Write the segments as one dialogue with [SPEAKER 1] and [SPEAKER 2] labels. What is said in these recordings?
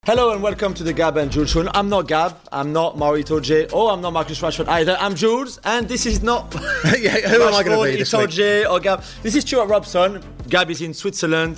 [SPEAKER 1] Hello and welcome to the Gab and Jules show. I'm not Gab, I'm not Mario J, or I'm not Marcus Rashford either. I'm Jules, and this is not
[SPEAKER 2] yeah, who am I going to be?
[SPEAKER 1] Itoje or Gab. This is Stuart Robson. Gab is in Switzerland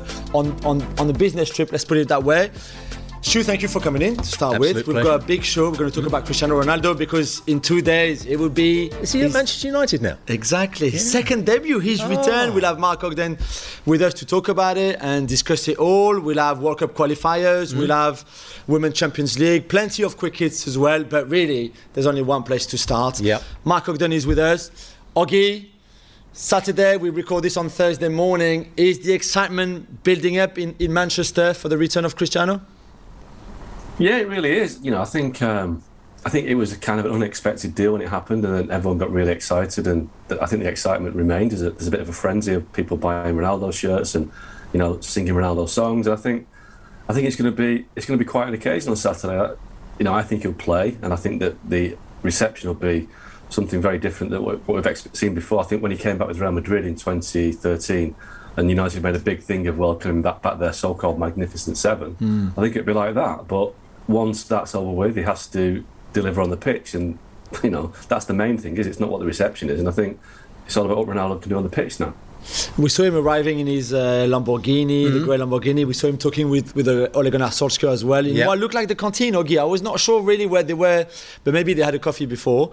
[SPEAKER 1] on a business trip, let's put it that way. Stu, thank you for coming in to start
[SPEAKER 2] Absolute
[SPEAKER 1] with.
[SPEAKER 2] pleasure.
[SPEAKER 1] We've got a big show. We're going to talk about Cristiano Ronaldo because in 2 days it will be...
[SPEAKER 2] Is he at Manchester United now?
[SPEAKER 1] Exactly. His second debut, his return. We'll have Mark Ogden with us to talk about it and discuss it all. We'll have World Cup qualifiers. We'll have Women's Champions League. Plenty of quick hits as well. But really, there's only one place to start.
[SPEAKER 2] Yep.
[SPEAKER 1] Mark Ogden is with us. Oggy, Saturday, we record this on Thursday morning. Is the excitement building up in Manchester for the return of Cristiano?
[SPEAKER 3] Yeah, it really is. You know, I think it was a kind of an unexpected deal when it happened, and then everyone got really excited. And I think the excitement remained. There's a bit of a frenzy of people buying Ronaldo shirts and, you know, singing Ronaldo songs. And I think it's going to be quite an occasion on Saturday. You know, I think he'll play, and I think that the reception will be something very different than what we've seen before. I think when he came back with Real Madrid in 2013. And United made a big thing of welcoming back their so-called Magnificent Seven. I think it'd be like that. But once that's over with, he has to deliver on the pitch. And, you know, that's the main thing, is it's not what the reception is. And I think it's all about what Ronaldo can do on the pitch now.
[SPEAKER 1] We saw him arriving in his Lamborghini, the grey Lamborghini. We saw him talking with Ole Gunnar Solskjaer as well. In what looked like the canteen, Oggy. I was not sure really where they were, but maybe they had a coffee before.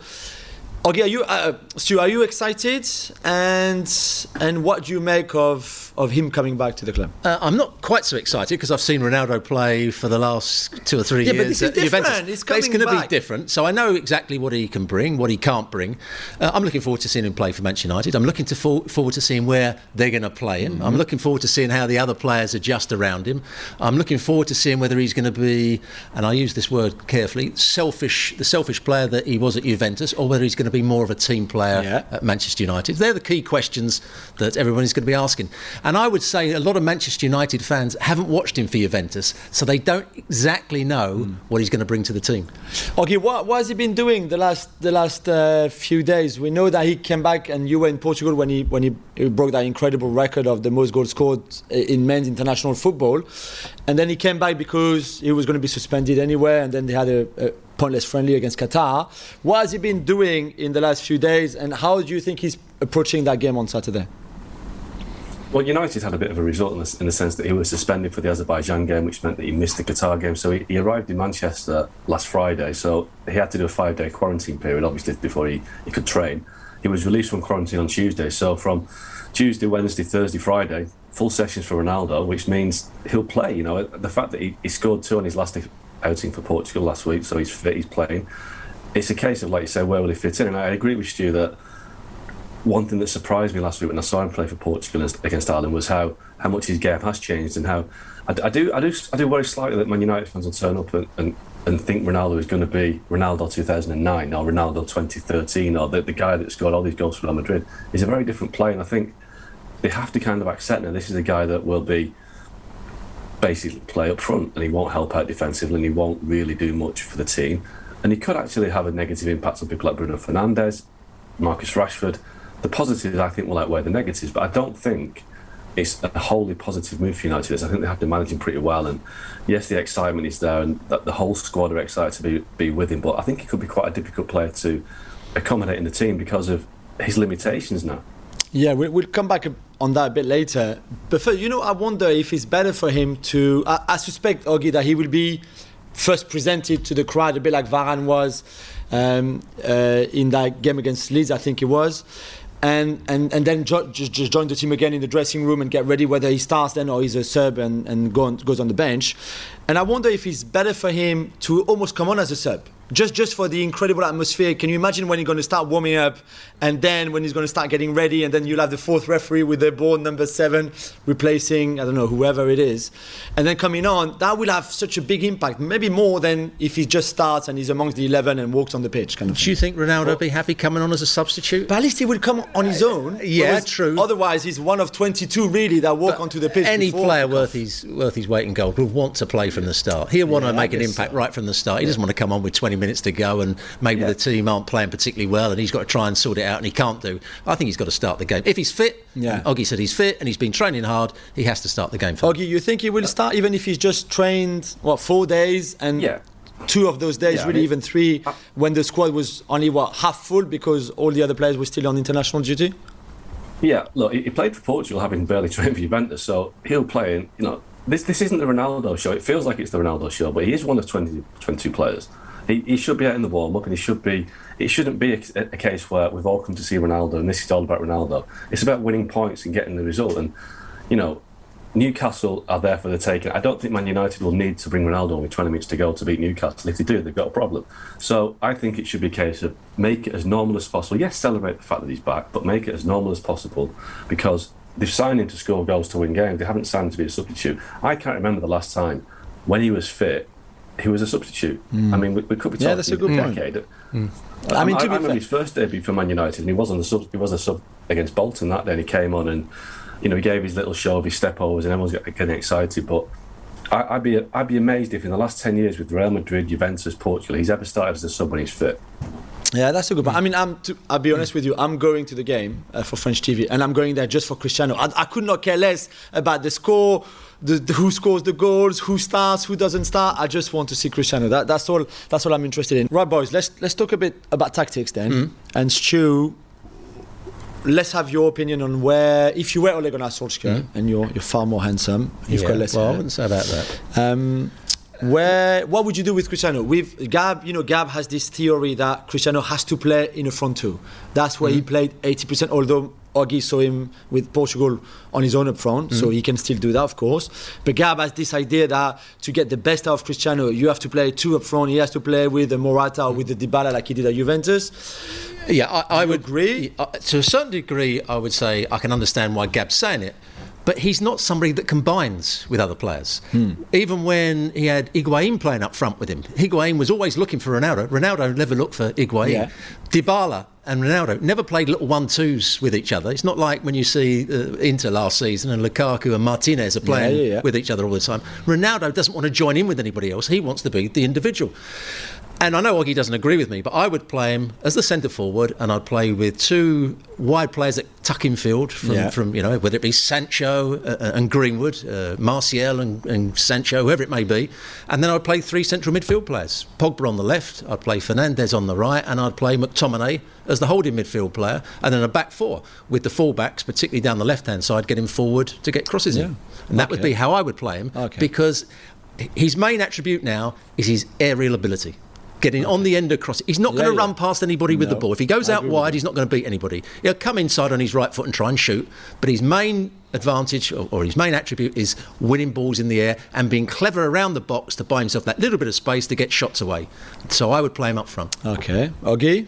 [SPEAKER 1] Oggy, Stu, are you excited? And what do you make of him coming back to the club?
[SPEAKER 2] I'm not quite so excited because I've seen Ronaldo play for the last 2 or 3 years.
[SPEAKER 1] But this is different.
[SPEAKER 2] Juventus.
[SPEAKER 1] It's coming
[SPEAKER 2] going to be
[SPEAKER 1] back.
[SPEAKER 2] different. So I know exactly what he can bring, what he can't bring. I'm looking forward to seeing him play for Manchester United. I'm looking forward to seeing where they're going to play him. I'm looking forward to seeing how the other players adjust around him. I'm looking forward to seeing whether he's going to be, and I use this word carefully, the selfish player that he was at Juventus, or whether he's going to be more of a team player at Manchester United. They're the key questions that everybody's going to be asking. And I would say a lot of Manchester United fans haven't watched him for Juventus, so they don't exactly know what he's going to bring to the team.
[SPEAKER 1] Okay, what has he been doing the last few days? We know that he came back, and you were in Portugal when he broke that incredible record of the most goals scored in men's international football, and then he came back because he was going to be suspended anyway, and then they had a pointless friendly against Qatar. What has he been doing in the last few days, and how do you think he's approaching that game on Saturday?
[SPEAKER 3] Well, United had a bit of a result in the sense that he was suspended for the Azerbaijan game, which meant that he missed the Qatar game. So he arrived in Manchester last Friday, so he had to do a 5-day quarantine period, obviously, before he could train. He was released from quarantine on Tuesday, so from Tuesday, Wednesday, Thursday, Friday, full sessions for Ronaldo, which means he'll play. You know, the fact that he scored 2 on his last outing for Portugal last week, so he's fit, he's playing. It's a case of, like you say, where will he fit in? And I agree with Stu that one thing that surprised me last week when I saw him play for Portugal against Ireland was how much his game has changed, and how I do worry slightly that Man United fans will turn up and think Ronaldo is going to be Ronaldo 2009 or Ronaldo 2013 or the guy that scored all these goals for Real Madrid. He's a very different player, and I think they have to kind of accept now this is a guy that will be basically play up front, and he won't help out defensively, and he won't really do much for the team, and he could actually have a negative impact on people like Bruno Fernandes, Marcus Rashford. The positives, I think, will outweigh the negatives, but I don't think it's a wholly positive move for United. I think they have to manage him pretty well, and yes, the excitement is there, and the whole squad are excited to be with him, but I think he could be quite a difficult player to accommodate in the team because of his limitations now. Yeah,
[SPEAKER 1] we'll come back on that a bit later. But first, you know, I wonder if it's better for him to... I suspect, Oggy, that he will be first presented to the crowd, a bit like Varane was in that game against Leeds, I think it was. And then just join the team again in the dressing room and get ready, whether he starts then or he's a sub and goes on the bench. And I wonder if it's better for him to almost come on as a sub, just for the incredible atmosphere. Can you imagine when he's going to start warming up, and then when he's going to start getting ready, and then you'll have the fourth referee with their ball number 7 replacing, I don't know, whoever it is, and then coming on, that will have such a big impact, maybe more than if he just starts and he's amongst the 11 and walks on the pitch kind of thing.
[SPEAKER 2] Do you think Ronaldo would be happy coming on as a substitute?
[SPEAKER 1] But at least he will come on his own.
[SPEAKER 2] Yeah, true.
[SPEAKER 1] Otherwise, he's one of 22 really that walk onto the pitch.
[SPEAKER 2] Any player worth his weight in gold will want to play from the start. He'll want to make an impact right from the start. He doesn't want to come on with 20 20 minutes to go, and maybe the team aren't playing particularly well, and he's got to try and sort it out, and he can't do. I think he's got to start the game. If he's fit, Oggy said he's fit, and he's been training hard, he has to start the game.
[SPEAKER 1] Oggy, you think he will start even if he's just trained, 4 days, and 2 of those days, even 3, when the squad was only, half full because all the other players were still on international duty?
[SPEAKER 3] Yeah, look, he played for Portugal having barely trained for Juventus, so he'll play in, this isn't the Ronaldo show. It feels like it's the Ronaldo show, but he is one of 22 players. He should be out in the warm-up, and it shouldn't be a case where we've all come to see Ronaldo, and this is all about Ronaldo. It's about winning points and getting the result, and, Newcastle are there for the taking. I don't think Man United will need to bring Ronaldo with 20 minutes to go to beat Newcastle. If they do, they've got a problem. So I think it should be a case of make it as normal as possible. Yes, celebrate the fact that he's back, but make it as normal as possible, because they've signed him to score goals to win games. They haven't signed him to be a substitute. I can't remember the last time when he was fit, he was a substitute. I mean, we could be talking
[SPEAKER 1] that's a good
[SPEAKER 3] decade. I remember his first debut for Man United, and he was a sub against Bolton that day, and he came on and he gave his little show of his step overs, and everyone's getting excited. But I'd be amazed if in the last 10 years with Real Madrid, Juventus, Portugal, he's ever started as a sub when he's fit.
[SPEAKER 1] Yeah, that's a good point. I mean, I'll be honest with you, I'm going to the game for French TV, and I'm going there just for Cristiano. I could not care less about the score, who scores the goals, who starts, who doesn't start. I just want to see Cristiano. That's all I'm interested in. Right, boys, let's talk a bit about tactics then. And Stu, let's have your opinion on where, if you were Ole Gunnar Solskjaer, and you're far more handsome, you've got less hair.
[SPEAKER 2] I wouldn't say about that.
[SPEAKER 1] What would you do with Cristiano? With Gab, Gab has this theory that Cristiano has to play in a front 2. That's where he played 80%, although Oggy saw him with Portugal on his own up front, so he can still do that, of course. But Gab has this idea that to get the best out of Cristiano, you have to play 2 up front. He has to play with the Morata or with the Dybala like he did at Juventus.
[SPEAKER 2] Yeah, I would
[SPEAKER 1] agree.
[SPEAKER 2] To a certain degree, I would say I can understand why Gab's saying it. But he's not somebody that combines with other players. Even when he had Higuain playing up front with him, Higuain was always looking for Ronaldo. Ronaldo never looked for Higuain. Yeah. Dybala and Ronaldo never played little 1-2s with each other. It's not like when you see Inter last season and Lukaku and Martinez are playing with each other all the time. Ronaldo doesn't want to join in with anybody else. He wants to be the individual. And I know Oggy doesn't agree with me, but I would play him as the centre forward, and I'd play with 2 wide players that tuck in field from whether it be Sancho and Greenwood, Martial and Sancho, whoever it may be. And then I'd play 3 central midfield players. Pogba on the left, I'd play Fernandes on the right, and I'd play McTominay as the holding midfield player, and then a back 4 with the full-backs, particularly down the left-hand side, getting forward to get crosses in. And that would be how I would play him, because his main attribute now is his aerial ability. Getting on the end of cross. He's not going to run past anybody with the ball. If he goes out wide, he's not going to beat anybody. He'll come inside on his right foot and try and shoot, but his main advantage or his main attribute is winning balls in the air and being clever around the box to buy himself that little bit of space to get shots away. So I would play him up front.
[SPEAKER 1] Okay. Oggy?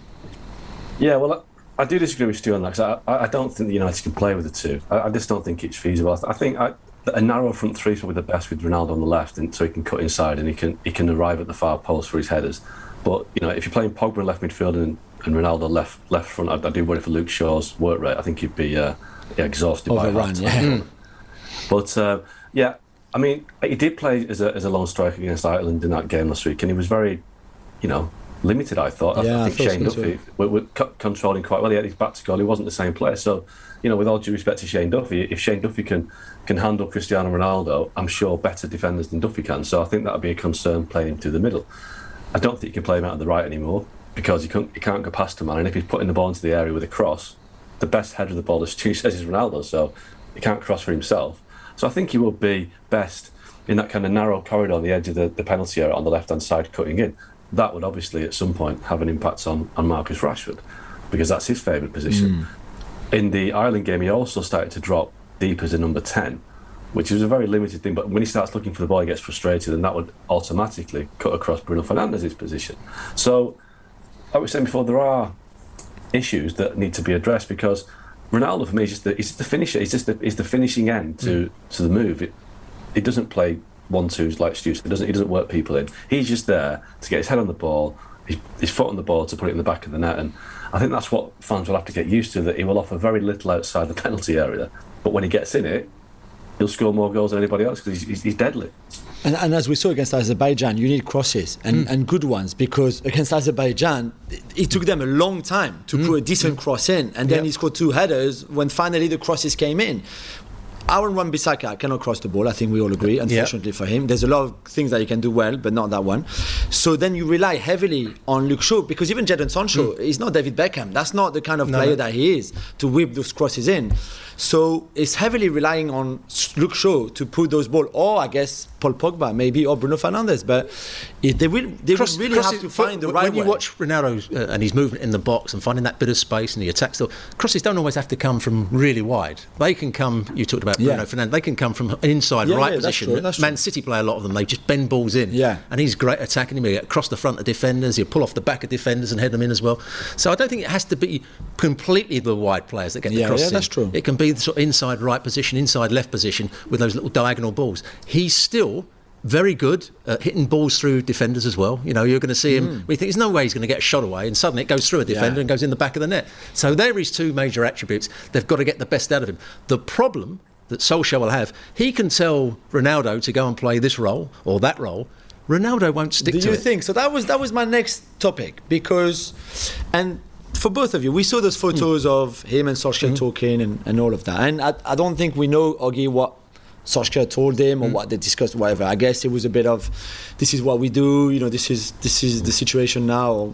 [SPEAKER 3] Yeah, well, I do disagree with Stu on that, because I don't think the United can play with the 2. I just don't think it's feasible. I think a narrow front 3 is probably the best, with Ronaldo on the left, and so he can cut inside and he can arrive at the far post for his headers. But if you're playing Pogba in left midfield and Ronaldo left front, I do worry for Luke Shaw's work rate. I think he'd be exhausted
[SPEAKER 1] overrun,
[SPEAKER 3] by half-time. But I mean, he did play as a lone striker against Ireland in that game last week, and he was very, limited, I thought. I think Shane Duffy were controlling quite well. He had his back to goal. He wasn't the same player. So, with all due respect to Shane Duffy, if Shane Duffy can handle Cristiano Ronaldo, I'm sure better defenders than Duffy can. So I think that would be a concern playing him through the middle. I don't think you can play him out of the right anymore, because he can't go past a man. And if he's putting the ball into the area with a cross, the best header of the ball, as Stu says, is Ronaldo. So he can't cross for himself. So I think he will be best in that kind of narrow corridor on the edge of the penalty area on the left-hand side, cutting in. That would obviously at some point have an impact on Marcus Rashford, because that's his favourite position. In the Ireland game, he also started to drop deep as a number 10, which is a very limited thing. But when he starts looking for the ball, he gets frustrated, and that would automatically cut across Bruno Fernandes' position. So, like we were saying before, there are issues that need to be addressed, because Ronaldo, for me, is just the finisher. He's the finishing end to the move. It doesn't play 1-2s like Stu. He doesn't work people in. He's just there to get his head on the ball, his foot on the ball to put it in the back of the net. And I think that's what fans will have to get used to, that he will offer very little outside the penalty area. But when he gets in it, he'll score more goals than anybody else, because he's deadly.
[SPEAKER 1] And as we saw against Azerbaijan, you need crosses and good ones, because against Azerbaijan, it took them a long time to put a decent cross in, and then he scored 2 headers when finally the crosses came in. Aaron Wan-Bissaka cannot cross the ball. I think we all agree, unfortunately for him. There's a lot of things that he can do well, but not that one. So then you rely heavily on Luke Shaw, because even Jadon Sancho is not David Beckham. That's not the kind of player that he is to whip those crosses in. So it's heavily relying on Luke Shaw to put those balls, or I guess Paul Pogba maybe, or Bruno Fernandes. But they will really have to find the right way.
[SPEAKER 2] When you watch Ronaldo and his movement in the box and finding that bit of space and the attack still, crosses don't always have to come from really wide. They can come, you talked about Bruno Fernandes, they can come from an inside right position.
[SPEAKER 1] That's true.
[SPEAKER 2] Man City play a lot of them, they just bend balls in.
[SPEAKER 1] Yeah.
[SPEAKER 2] And he's great attacking him. He'll get across the front of defenders, he'll pull off the back of defenders and head them in as well. So I don't think it has to be completely the wide players that get the crosses in.
[SPEAKER 1] That's true.
[SPEAKER 2] It can be the sort of inside right position, inside left position with those little diagonal balls. He's still very good at hitting balls through defenders as well. You know, you're going to see him, we think there's no way he's going to get a shot away, and suddenly it goes through a defender and goes in the back of the net. So there are his 2 major attributes. They've got to get the best out of him. The problem that Solskjaer will have, he can tell Ronaldo to go and play this role or that role. Ronaldo won't stick to it.
[SPEAKER 1] Do you think? So that was my next topic, because, and for both of you, we saw those photos of him and Solskjaer talking and all of that. And I don't think we know, Oggy, what Solskjaer told him or what they discussed, whatever. I guess it was a bit of, this is what we do, you know, this is the situation now.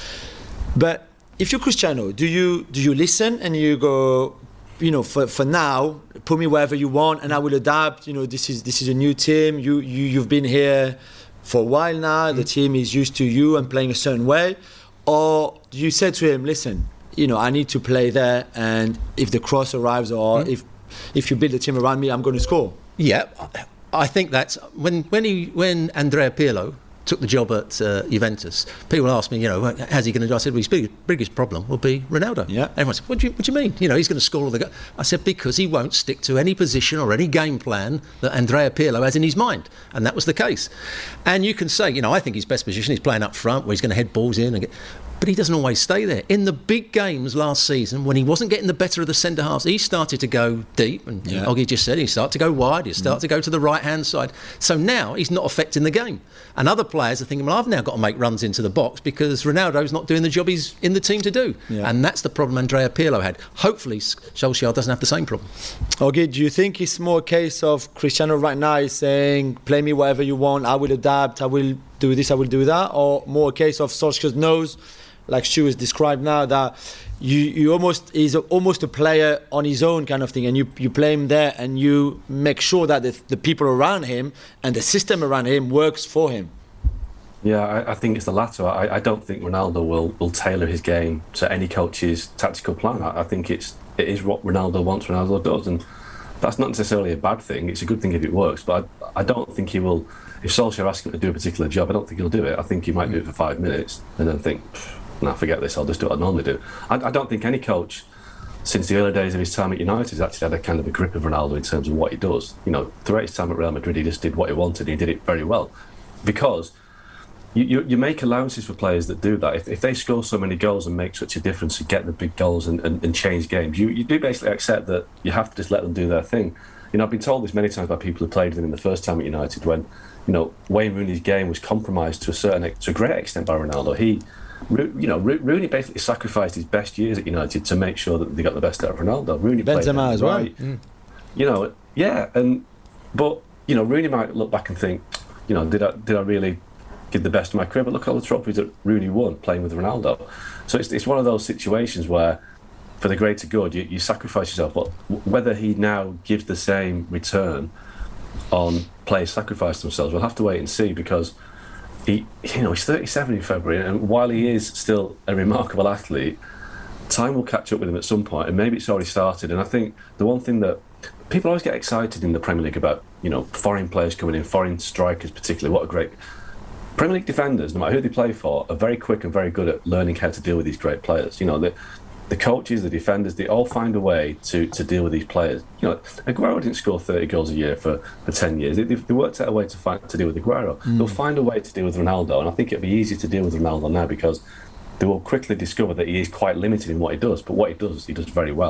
[SPEAKER 1] But if you're Cristiano, do you listen and you go, you know, for now, put me wherever you want and I will adapt. You know, this is a new team. You've been here for a while now. The team is used to you and playing a certain way. Or do you say to him, listen, you know, I need to play there, and if the cross arrives or if you build a team around me, I'm going to score?
[SPEAKER 2] Yeah, I think that's when Andrea Pirlo took the job at Juventus, people asked me, you know, how's he going to do? I said, well, his biggest problem will be Ronaldo.
[SPEAKER 1] Yeah.
[SPEAKER 2] Everyone said, what do you mean? You know, he's going to score all the goals. I said, because he won't stick to any position or any game plan that Andrea Pirlo has in his mind. And that was the case. And you can say, you know, I think his best position is playing up front, where he's going to head balls in. But he doesn't always stay there. In the big games last season, when he wasn't getting the better of the centre-halves, he started to go deep. And Oggy just said he started to go wide. He started to go to the right-hand side. So now he's not affecting the game. And other players are thinking, well, I've now got to make runs into the box because Ronaldo's not doing the job he's in the team to do. Yeah. And that's the problem Andrea Pirlo had. Hopefully, Solskjaer doesn't have the same problem.
[SPEAKER 1] Okay, do you think it's more a case of Cristiano right now is saying, play me whatever you want, I will adapt, I will do this, I will do that? Or more a case of Solskjaer knows, like Stu has described now, that he's almost a player on his own kind of thing, and you play him there and you make sure that the people around him and the system around him works for him?
[SPEAKER 3] Yeah, I think it's the latter. I don't think Ronaldo will tailor his game to any coach's tactical plan. I think it is what Ronaldo wants, Ronaldo does, and that's not necessarily a bad thing. It's a good thing if it works, but I don't think he will. If Solskjaer asks him to do a particular job, I don't think he'll do it. I think he might do it for 5 minutes and then think, nah, forget this, I'll just do what I normally do. I don't think any coach since the early days of his time at United has actually had a kind of a grip of Ronaldo in terms of what he does. You know, throughout his time at Real Madrid, he just did what he wanted, and he did it very well. Because you make allowances for players that do that. If they score so many goals and make such a difference and get the big goals and change games, you do basically accept that you have to just let them do their thing. You know, I've been told this many times by people who played with him the first time at United when, you know, Wayne Rooney's game was compromised to a great extent by Ronaldo. Rooney basically sacrificed his best years at United to make sure that they got the best out of Ronaldo. Rooney
[SPEAKER 1] Benzema as well.
[SPEAKER 3] Right. You know, yeah, but you know, Rooney might look back and think, you know, did I really give the best of my career? But look at all the trophies that Rooney won playing with Ronaldo. So it's one of those situations where, for the greater good, you sacrifice yourself. But whether he now gives the same return on players sacrifice themselves, we'll have to wait and see, because he's 37 in February, and while he is still a remarkable athlete, time will catch up with him at some point, and maybe it's already started. And I think the one thing that people always get excited in the Premier League about, you know, foreign players coming in, foreign strikers particularly, what a great... Premier League defenders, no matter who they play for, are very quick and very good at learning how to deal with these great players. You know, the coaches, the defenders, they all find a way to deal with these players. You know, Aguero didn't score 30 goals a year for 10 years. They worked out a way to deal with Aguero. They'll find a way to deal with Ronaldo, and I think it'll be easier to deal with Ronaldo now because they will quickly discover that he is quite limited in what he does, but what he does very well.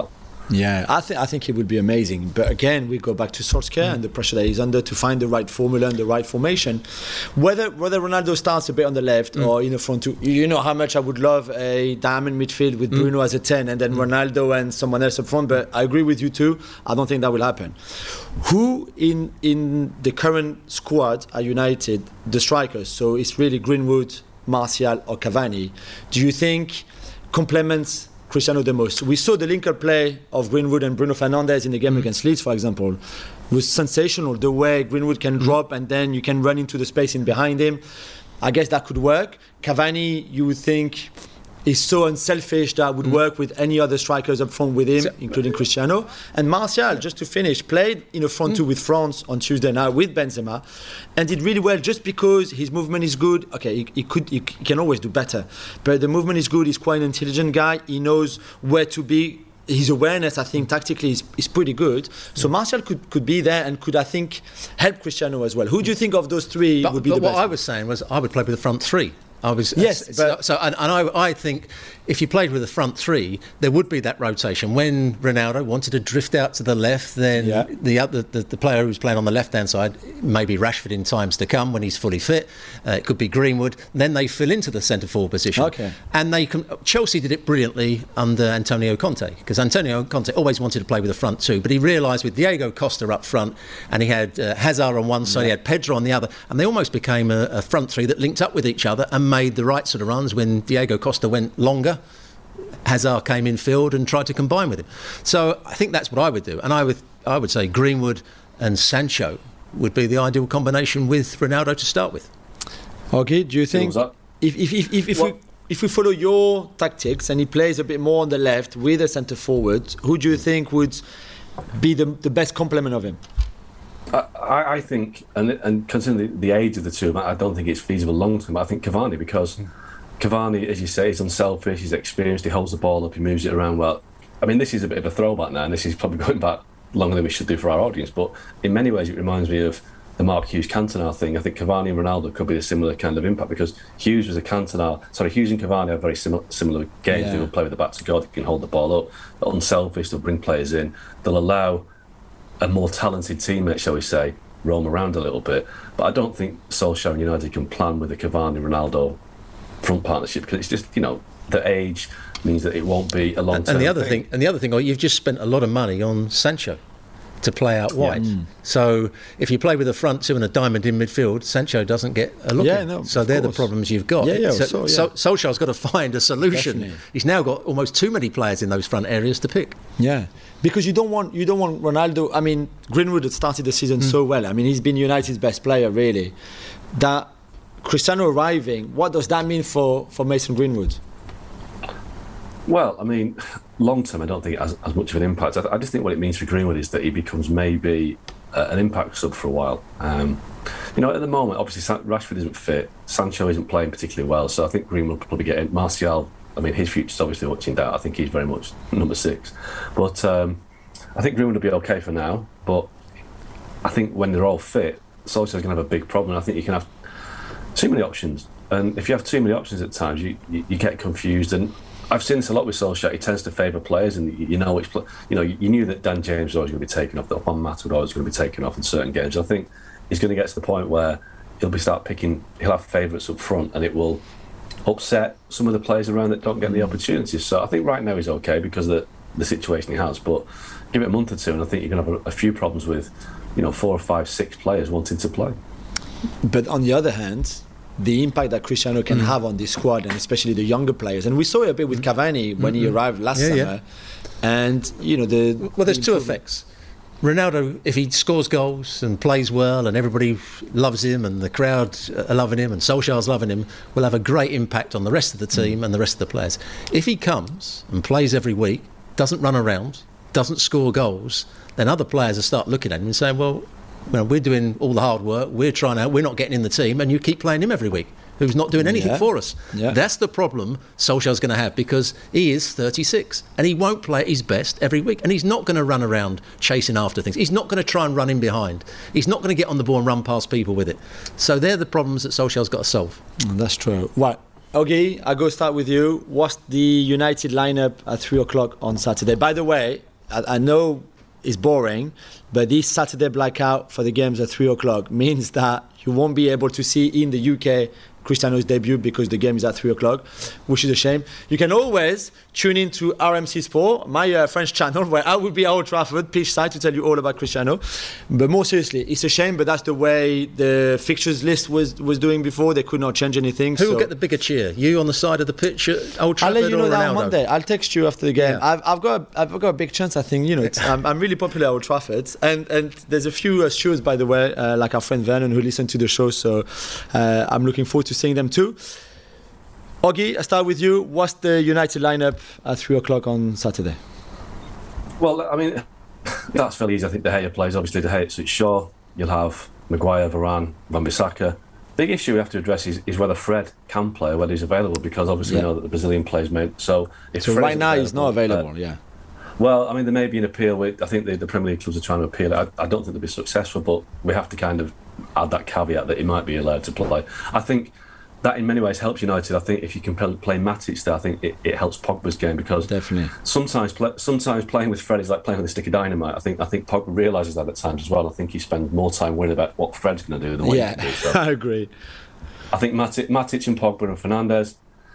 [SPEAKER 1] Yeah, I think it would be amazing. But again, we go back to Solskjaer and the pressure that he's under to find the right formula and the right formation. Whether Ronaldo starts a bit on the left or in the front two, you know how much I would love a diamond midfield with Bruno as a 10 and then Ronaldo and someone else up front. But I agree with you too. I don't think that will happen. Who in the current squad are United, the strikers? So it's really Greenwood, Martial or Cavani. Do you think complements Cristiano the most? We saw the link-up play of Greenwood and Bruno Fernandes in the game against Leeds, for example. It was sensational, the way Greenwood can drop and then you can run into the space in behind him. I guess that could work. Cavani, you would think, is so unselfish that would work with any other strikers up front with him, including Cristiano. And Martial, just to finish, played in a front two with France on Tuesday night with Benzema and did really well just because his movement is good. Okay, he can always do better, but the movement is good. He's quite an intelligent guy. He knows where to be. His awareness, I think, tactically is pretty good. So Martial could be there and could, I think, help Cristiano as well. Who do you think of those three would be the best?
[SPEAKER 2] What I was saying was I would play with the front three. I think if you played with a front three, there would be that rotation. When Ronaldo wanted to drift out to the left, then the player who's playing on the left-hand side, maybe Rashford in times to come when he's fully fit, it could be Greenwood, then they fill into the centre-forward position.
[SPEAKER 1] Okay.
[SPEAKER 2] And Chelsea did it brilliantly under Antonio Conte, because Antonio Conte always wanted to play with a front two, but he realised with Diego Costa up front, and he had Hazard on one side, he had Pedro on the other, and they almost became a front three that linked up with each other and made the right sort of runs. When Diego Costa went longer, Hazard came in field and tried to combine with him. So I think that's what I would do. And I would say Greenwood and Sancho would be the ideal combination with Ronaldo to start with.
[SPEAKER 1] Okay, do you think if we follow your tactics and he plays a bit more on the left with a centre forward, who do you think would be the best complement of him?
[SPEAKER 3] I think, and considering the age of the two, I don't think it's feasible long term. I think Cavani, because Cavani, as you say, is unselfish, he's experienced, he holds the ball up, he moves it around well. I mean, this is a bit of a throwback now, and this is probably going back longer than we should do for our audience, but in many ways it reminds me of the Mark Hughes Cantona thing. I think Cavani and Ronaldo could be a similar kind of impact, because Hughes and Cavani have very similar games. They will play with the back to God, they can hold the ball up, they're unselfish, they'll bring players in, they'll allow a more talented teammate, shall we say, roam around a little bit. But I don't think Solskjaer and United can plan with a Cavani-Ronaldo front partnership, because it's just, the age means that it won't be a long-term
[SPEAKER 2] and the other thing, you've just spent a lot of money on Sancho to play out wide. So if you play with a front two and a diamond in midfield, Sancho doesn't get a look in. So they're the problems you've got. Solskjaer's got to find a solution. Definitely. He's now got almost too many players in those front areas to pick.
[SPEAKER 1] Yeah, because you don't want Ronaldo. I mean, Greenwood had started the season so well. I mean, he's been United's best player, really. That Cristiano arriving, what does that mean for Mason Greenwood?
[SPEAKER 3] Well, I mean, long term, I don't think it has as much of an impact. I just think what it means for Greenwood is that he becomes maybe an impact sub for a while. At the moment, obviously, Rashford isn't fit, Sancho isn't playing particularly well, so I think Greenwood will probably get in. Martial, I mean, his future's obviously watching that. I think he's very much number 6. But I think Greenwood will be okay for now. But I think when they're all fit, Solskjaer's going to have a big problem. I think you can have too many options. And if you have too many options at times, you get confused. And I've seen this a lot with Solskjaer. He tends to favour players, and you knew that Dan James was always going to be taken off, that Juan Mata was always going to be taken off in certain games. I think he's going to get to the point where he'll have favourites up front, and it will upset some of the players around that don't get the opportunities. So I think right now he's okay because of the situation he has, but give it a month or two, and I think you're going to have a few problems with 4 or 5, 6 players wanting to play.
[SPEAKER 1] But on the other hand, the impact that Cristiano can have on this squad, and especially the younger players, and we saw it a bit with Cavani when he arrived last summer. And
[SPEAKER 2] there's two effects. Ronaldo, if he scores goals and plays well and everybody loves him and the crowd are loving him and Solskjaer's loving him, will have a great impact on the rest of the team and the rest of the players. If he comes and plays every week, doesn't run around, doesn't score goals, then other players will start looking at him and saying, well, we're doing all the hard work, we're trying out, we're not getting in the team, and you keep playing him every week, who's not doing anything for us. Yeah. That's the problem Solskjaer's going to have, because he is 36 and he won't play at his best every week, and he's not going to run around chasing after things. He's not going to try and run in behind. He's not going to get on the ball and run past people with it. So they're the problems that Solskjaer's got to solve.
[SPEAKER 1] That's true. Right. Okay, I'll go start with you. What's the United lineup at 3 o'clock on Saturday? By the way, I know it's boring, but this Saturday blackout for the games at 3 o'clock means that you won't be able to see in the UK Cristiano's debut because the game is at 3 o'clock, which is a shame. You can always tune in to RMC Sport, my French channel, where I will be at Old Trafford, pitch side, to tell you all about Cristiano. But more seriously, it's a shame, but that's the way the fixtures list was doing before. They could not change anything.
[SPEAKER 2] Who will get the bigger cheer? You on the side of the pitch at Old Trafford?
[SPEAKER 1] I'll let you know that
[SPEAKER 2] Ronaldo?
[SPEAKER 1] on Monday. I'll text you after the game.
[SPEAKER 2] Yeah.
[SPEAKER 1] I've got a big chance, I think. I'm really popular at Old Trafford. And there's a few stewards, by the way, like our friend Vernon, who listen to the show. So I'm looking forward to seeing them too. Oggy, I start with you. What's the United lineup at 3 o'clock on Saturday?
[SPEAKER 3] Well, I mean, that's fairly easy. I think De Gea plays. Obviously, De Gea suits Shaw. You'll have Maguire, Varane, Wan-Bissaka. Big issue we have to address is whether Fred can play, whether he's available, because obviously we know that the Brazilian players made. So
[SPEAKER 1] right now he's not available, yeah.
[SPEAKER 3] Well, I mean, there may be an appeal. I think the Premier League clubs are trying to appeal it. I don't think they'll be successful, but we have to kind of add that caveat that he might be allowed to play. I think that in many ways helps United. I think if you can play Matic there, I think it helps Pogba's game, because
[SPEAKER 1] definitely
[SPEAKER 3] sometimes playing with Fred is like playing with a stick of dynamite. I think Pogba realises that at times as well. I think he spends more time worrying about what Fred's going to do than what he can do. So
[SPEAKER 1] I agree.
[SPEAKER 3] I think Matic and Pogba and Fernandes,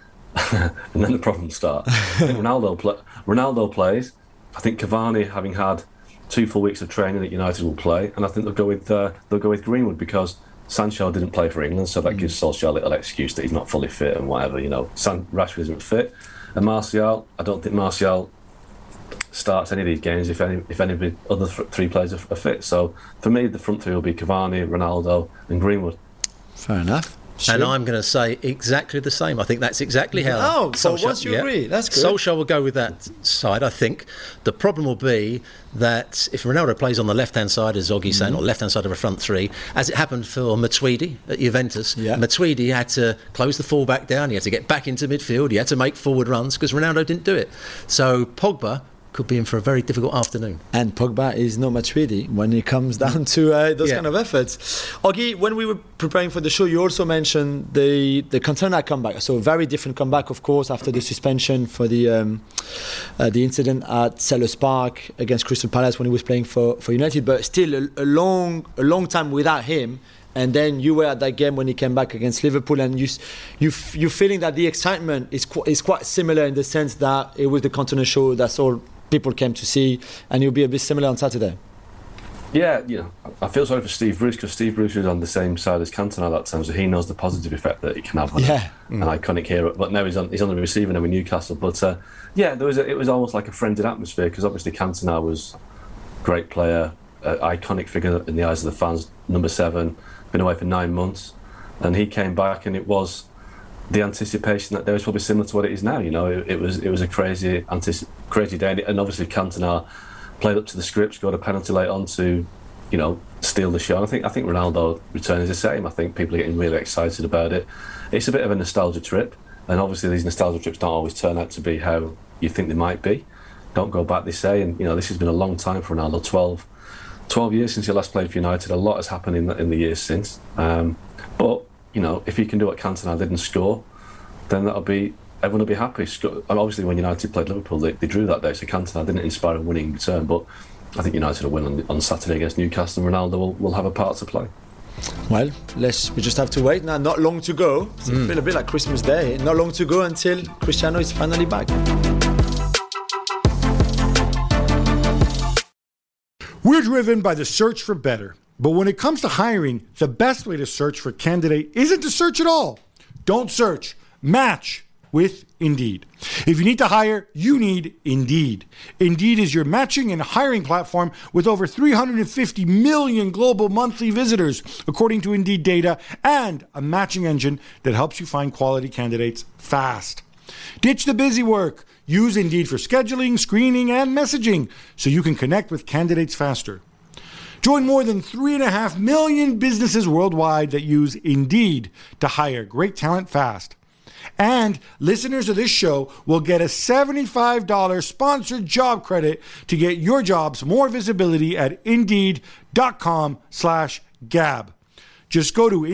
[SPEAKER 3] and then the problems start. I think Ronaldo plays. I think Cavani, having had 2 full weeks of training at United, will play, and I think they'll go with Greenwood, because Sancho didn't play for England, so that gives Solskjaer a little excuse that he's not fully fit and whatever. Rashford isn't fit, and Martial, I don't think Martial starts any of these games if any of the other 3 players are fit. So for me, the front 3 will be Cavani, Ronaldo, and Greenwood.
[SPEAKER 1] Fair enough. Sure.
[SPEAKER 2] And I'm going to say exactly the same. I think that's exactly how.
[SPEAKER 1] Oh, so once you agree, that's good.
[SPEAKER 2] Solskjaer will go with that side. I think the problem will be that if Ronaldo plays on the left-hand side, as Oggy's saying, or left-hand side of a front 3, as it happened for Matuidi at Juventus, Matuidi had to close the full-back down. He had to get back into midfield. He had to make forward runs because Ronaldo didn't do it. So Pogba could be in for a very difficult afternoon.
[SPEAKER 1] And Pogba is no Matuidi when it comes down to those kind of efforts. Oggy, when we were preparing for the show, you also mentioned the Cantona comeback. So a very different comeback, of course, after the suspension for the incident at Selhurst Park against Crystal Palace when he was playing for United, but still a long time without him. And then you were at that game when he came back against Liverpool, and you're feeling that the excitement is quite similar in the sense that it was the Cantona show. That's all people came to see, and you'll be a bit similar on Saturday.
[SPEAKER 3] Yeah, I feel sorry for Steve Bruce, because Steve Bruce was on the same side as Cantona at that time, so he knows the positive effect that it can have on an iconic hero. But now he's on the receiving end with Newcastle. But it was almost like a friendly atmosphere, because obviously Cantona was a great player, iconic figure in the eyes of the fans, number 7, been away for 9 months, and he came back, and it was the anticipation that there was probably similar to what it is now. It was a crazy day, and obviously Cantona played up to the script, scored a penalty late on to, steal the show. And I think Ronaldo return is the same. I think people are getting really excited about it. It's a bit of a nostalgia trip, and obviously these nostalgia trips don't always turn out to be how you think they might be. Don't go back, they say, and this has been a long time for Ronaldo. 12 years since he last played for United. A lot has happened in the years since. But if he can do what Cantona did and score, then everyone will be happy. And obviously, when United played Liverpool, they drew that day, so Cantona didn't inspire a winning return. But I think United will win on Saturday against Newcastle, and Ronaldo will have a part to play.
[SPEAKER 1] Well, we just have to wait now. Not long to go. It's a bit like Christmas Day. Not long to go until Cristiano is finally back.
[SPEAKER 4] We're driven by the search for better. But when it comes to hiring, the best way to search for a candidate isn't to search at all. Don't search. Match with Indeed. If you need to hire, you need Indeed. Indeed is your matching and hiring platform with over 350 million global monthly visitors, according to Indeed data, and a matching engine that helps you find quality candidates fast. Ditch the busy work. Use Indeed for scheduling, screening, and messaging so you can connect with candidates faster. Join more than 3.5 million businesses worldwide that use Indeed to hire great talent fast. And listeners of this show will get a $75 sponsored job credit to get your jobs more visibility at Indeed.com/Gab. Just go to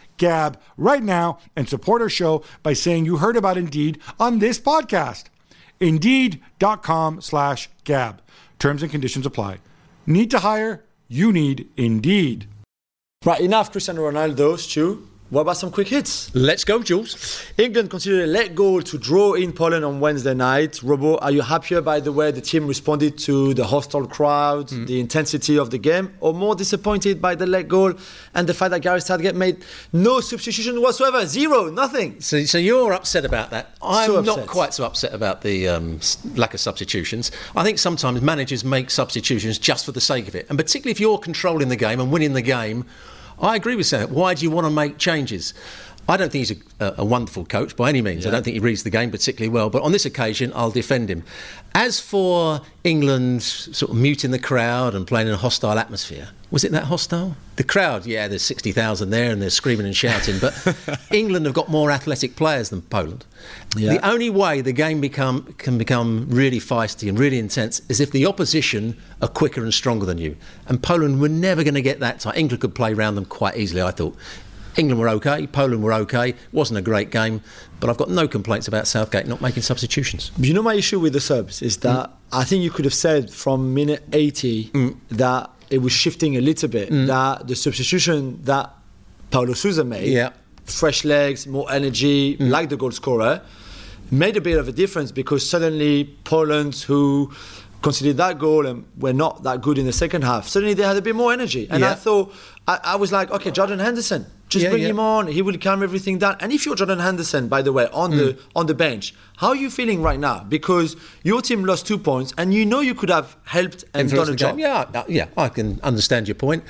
[SPEAKER 4] Indeed.com/Gab right now and support our show by saying you heard about Indeed on this podcast. Indeed.com/Gab. Terms and conditions apply. Need to hire? You need Indeed.
[SPEAKER 1] Right, enough Cristiano Ronaldo, Stu. What about some quick hits?
[SPEAKER 2] Let's go, Jules.
[SPEAKER 1] England considered a late goal to draw in Poland on Wednesday night. Robo, are you happier by the way the team responded to the hostile crowd, the intensity of the game, or more disappointed by the late goal and the fact that Gareth Southgate made no substitution whatsoever? Zero, nothing.
[SPEAKER 2] So you're upset about that. I'm
[SPEAKER 1] So
[SPEAKER 2] not
[SPEAKER 1] upset.
[SPEAKER 2] quite so upset about the lack of substitutions. I think sometimes managers make substitutions just for the sake of it. And particularly if you're controlling the game and winning the game, I agree with Sam. Why do you want to make changes? I don't think he's a wonderful coach by any means. I don't think he reads the game particularly well. But on this occasion, I'll defend him. As for England sort of muting the crowd and playing in a hostile atmosphere, was it that hostile? The crowd, yeah, there's 60,000 there and they're screaming and shouting. But England have got more athletic players than Poland.
[SPEAKER 1] Yeah.
[SPEAKER 2] The only way the game can become really feisty and really intense is if the opposition are quicker and stronger than you. And Poland were never going to get that tight. England could play around them quite easily, I thought. England were okay, Poland were okay. Wasn't a great game, but I've got no complaints about Southgate not making substitutions.
[SPEAKER 1] You know, my issue with the subs is that I think you could have said from minute 80 that it was shifting a little bit, that the substitution that Paulo Sousa made, fresh legs, more energy, like the goal scorer, made a bit of a difference because suddenly Poland, who considered that goal and were not that good in the second half, suddenly they had a bit more energy. And I thought, I was like, okay, Jordan Henderson, just bring him on. He will calm everything down. And if you're Jordan Henderson, by the way, on the bench, how are you feeling right now? Because your team lost 2 points and you know you could have helped and done a job.
[SPEAKER 2] Yeah, I can understand your point.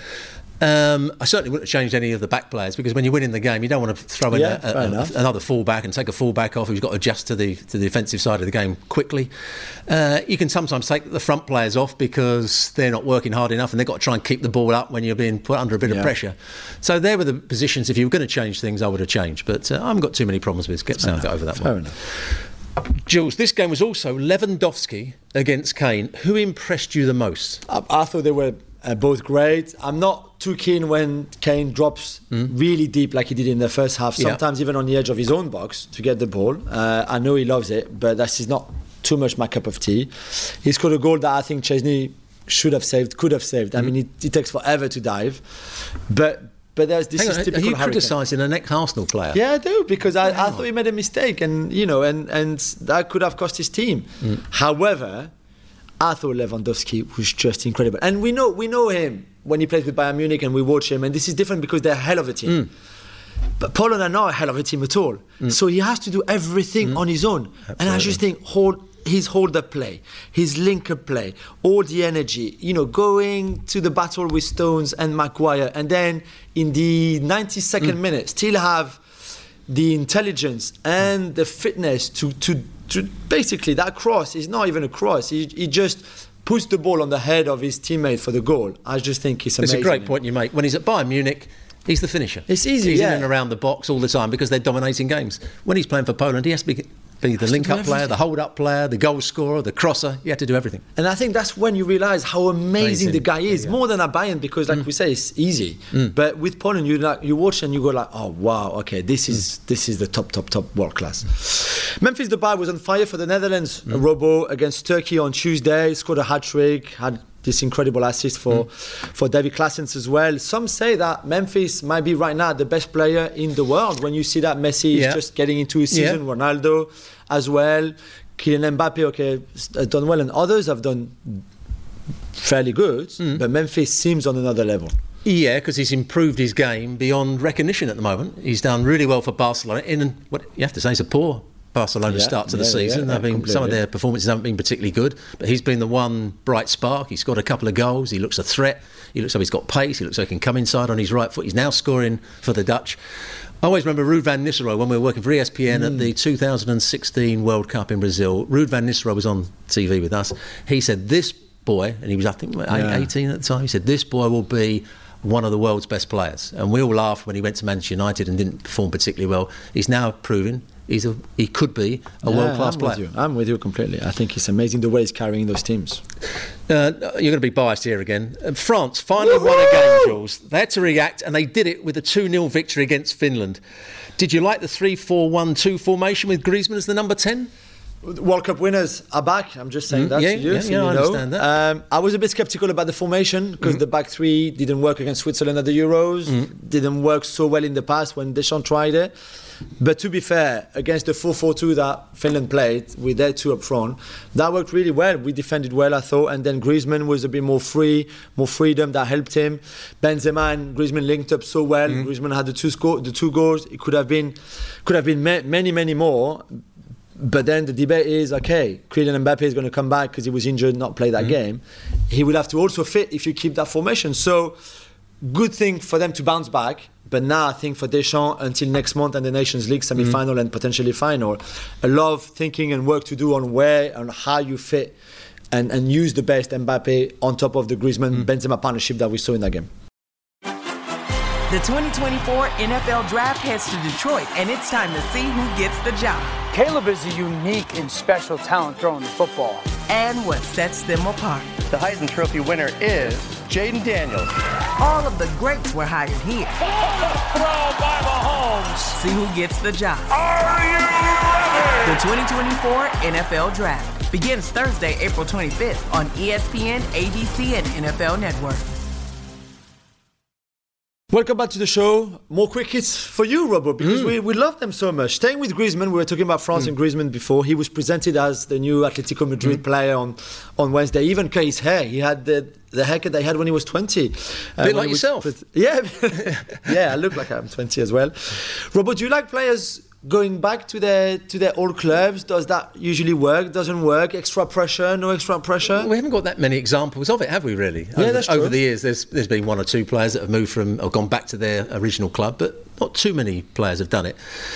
[SPEAKER 2] I certainly wouldn't have changed any of the back players because when you're winning the game, you don't want to throw in another fullback and take a fullback off who's got to adjust to the defensive side of the game quickly. You can sometimes take the front players off because they're not working hard enough and they've got to try and keep the ball up when you're being put under a bit of pressure. So there were the positions. If you were going to change things, I would have changed. But I haven't got too many problems with get Southgate over that one.
[SPEAKER 1] Fair enough.
[SPEAKER 2] Jules, this game was also Lewandowski against Kane. Who impressed you the most?
[SPEAKER 1] I thought they were both great. I'm not too keen when Kane drops really deep like he did in the first half, sometimes even on the edge of his own box to get the ball. I know he loves it, but that is not too much my cup of tea. He scored a goal that I think Chesney should have saved, could have saved. I mean, it takes forever to dive, but this is typical.
[SPEAKER 2] Are you
[SPEAKER 1] Harry
[SPEAKER 2] criticising an ex-Arsenal player?
[SPEAKER 1] Yeah, I do, because I thought he made a mistake, and and that could have cost his team. However, I thought Lewandowski was just incredible, and we know him when he plays with Bayern Munich, and we watch him, and this is different because they're a hell of a team. But Poland are not a hell of a team at all, so he has to do everything on his own. Absolutely. And I just think his hold-up play, his link-up play, all the energy, going to the battle with Stones and Maguire, and then in the 92nd minute still have the intelligence and the fitness to basically, that cross is not even a cross. He just puts the ball on the head of his teammate for the goal. I just think it's amazing.
[SPEAKER 2] It's a great point you make. When he's at Bayern Munich, he's the finisher.
[SPEAKER 1] It's easy,
[SPEAKER 2] He's in and around the box all the time because they're dominating games. When he's playing for Poland, he has to be the link-up player, the hold-up player, the goal scorer, the crosser. You have to do everything.
[SPEAKER 1] And I think that's when you realise how amazing the guy is, more than at Bayern, because like we say, it's easy. But with Poland, you watch and you go like, oh wow, okay, this is the top world class. Memphis Depay was on fire for the Netherlands. Robo against Turkey on Tuesday, scored a hat-trick, had this incredible assist for David Claessens as well. Some say that Memphis might be right now the best player in the world. When you see that Messi is just getting into his season, Ronaldo as well, Kylian Mbappe, has done well, and others have done fairly good, but Memphis seems on another level.
[SPEAKER 2] Yeah, because he's improved his game beyond recognition at the moment. He's done really well for Barcelona in what you have to say is a poor Barcelona start to the season. Some of their performances haven't been particularly good, but he's been the one bright spark. He's got a couple of goals. He looks a threat. He looks like he's got pace. He looks like he can come inside on his right foot. He's now scoring for the Dutch. I always remember Ruud van Nistelrooy when we were working for ESPN at the 2016 World Cup in Brazil. Ruud van Nistelrooy was on TV with us. He said, this boy, and he was, I think, 18 at the time, he said, this boy will be one of the world's best players. And we all laughed when he went to Manchester United and didn't perform particularly well. He's now proven he could be a world-class player.
[SPEAKER 1] I'm with you completely. I think it's amazing the way he's carrying those teams.
[SPEAKER 2] You're going to be biased here again. France finally won a game, Jules. They had to react, and they did it with a 2-0 victory against Finland. Did you like the 3-4-1-2 formation with Griezmann as the number 10?
[SPEAKER 1] World Cup winners are back. I'm just saying that to you.
[SPEAKER 2] Yeah,
[SPEAKER 1] so you
[SPEAKER 2] I
[SPEAKER 1] know.
[SPEAKER 2] understand that.
[SPEAKER 1] I was a bit skeptical about the formation because the back three didn't work against Switzerland at the Euros. Didn't work so well in the past when Deschamps tried it. But to be fair, against the 4-4-2 that Finland played with their two up front, that worked really well. We defended well, I thought, and then Griezmann was a bit more free, more freedom that helped him. Benzema and Griezmann linked up so well. Griezmann had the two goals. It could have been many more. But then the debate is, okay, Kylian Mbappe is going to come back because he was injured, not play that game. He will have to also fit if you keep that formation. So, good thing for them to bounce back. But now I think for Deschamps, until next month and the Nations League semi-final and potentially final, a lot of thinking and work to do on where and how you fit and use the best Mbappe on top of the Griezmann-Benzema partnership that we saw in that game.
[SPEAKER 5] The 2024 NFL Draft heads to Detroit, and it's time to see who gets the job.
[SPEAKER 6] Caleb is a unique and special talent throwing the football.
[SPEAKER 5] And what sets them apart.
[SPEAKER 7] The Heisman Trophy winner is Jaden Daniels.
[SPEAKER 5] All of the greats were hired here.
[SPEAKER 6] Throw by Mahomes.
[SPEAKER 5] See who gets the job.
[SPEAKER 6] Are you ready?
[SPEAKER 5] The 2024 NFL Draft begins Thursday, April 25th on ESPN, ABC, and NFL Network.
[SPEAKER 1] Welcome back to the show. More quick hits for you, Robert, because we love them so much. Staying with Griezmann, we were talking about France and Griezmann before. He was presented as the new Atletico Madrid player on Wednesday. Even cut his hair. He had the haircut that he had when he was 20.
[SPEAKER 2] A bit like yourself.
[SPEAKER 1] Yeah, I look like I'm 20 as well. Robert, do you like players going back to their old clubs? Does that usually work? Doesn't work? Extra pressure? No extra pressure?
[SPEAKER 2] We haven't got that many examples of it, have we, really?
[SPEAKER 1] That's true.
[SPEAKER 2] Over the years, there's been one or two players that have moved from or gone back to their original club, but not too many players have done it.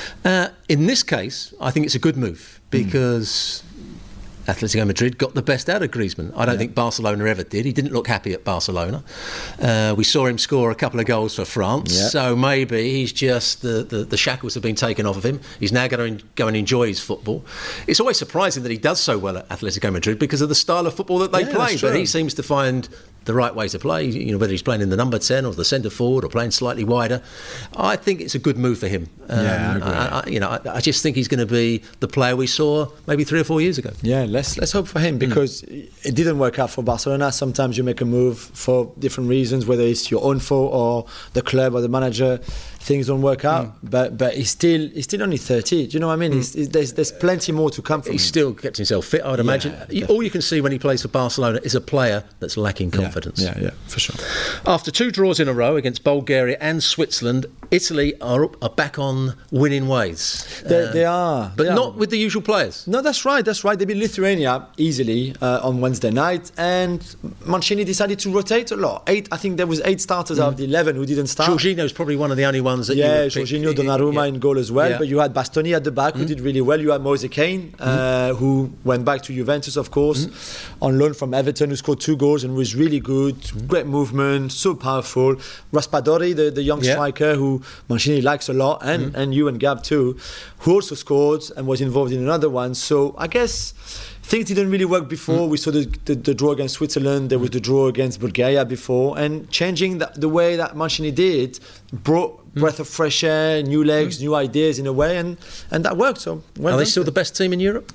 [SPEAKER 2] In this case, I think it's a good move because Atletico Madrid got the best out of Griezmann. I don't think Barcelona ever did. He didn't look happy at Barcelona. We saw him score a couple of goals for France, so maybe he's just the shackles have been taken off of him. He's now going to go and enjoy his football. It's always surprising that he does so well at Atletico Madrid because of the style of football that they play, but he seems to find the right way to play, whether he's playing in the number 10 or the centre forward or playing slightly wider. I think it's a good move for him. I agree. I just think he's going to be the player we saw maybe 3 or 4 years ago.
[SPEAKER 1] Yeah, let's hope for him because it didn't work out for Barcelona. Sometimes you make a move for different reasons, whether it's your own fault or the club or the manager. Things don't work out, but he's still only 30. Do you know what I mean? There's plenty more to come from him.
[SPEAKER 2] He's still kept himself fit, I would imagine. All you can see when he plays for Barcelona is a player that's lacking confidence.
[SPEAKER 1] Yeah, for sure.
[SPEAKER 2] After 2 draws in a row against Bulgaria and Switzerland, Italy are back on winning ways.
[SPEAKER 1] They are.
[SPEAKER 2] But not with the usual players.
[SPEAKER 1] No, that's right. They beat Lithuania easily on Wednesday night, and Mancini decided to rotate a lot. I think there was 8 starters out of the 11 who didn't start.
[SPEAKER 2] Jorginho's probably one of the only ones that you would pick.
[SPEAKER 1] Jorginho, Donnarumma in goal as well, but you had Bastoni at the back who did really well. You had Moise Kean who went back to Juventus, of course, on loan from Everton, who scored 2 goals and was really good, great movement, so powerful. Raspadori, the young striker who Mancini likes a lot, and you and Gab too, who also scored and was involved in another one. So I guess things didn't really work before. We saw the draw against Switzerland. There was the draw against Bulgaria before. And changing the way that Mancini did brought breath of fresh air, new legs, new ideas in a way. And that worked. So
[SPEAKER 2] are they still the best team in Europe?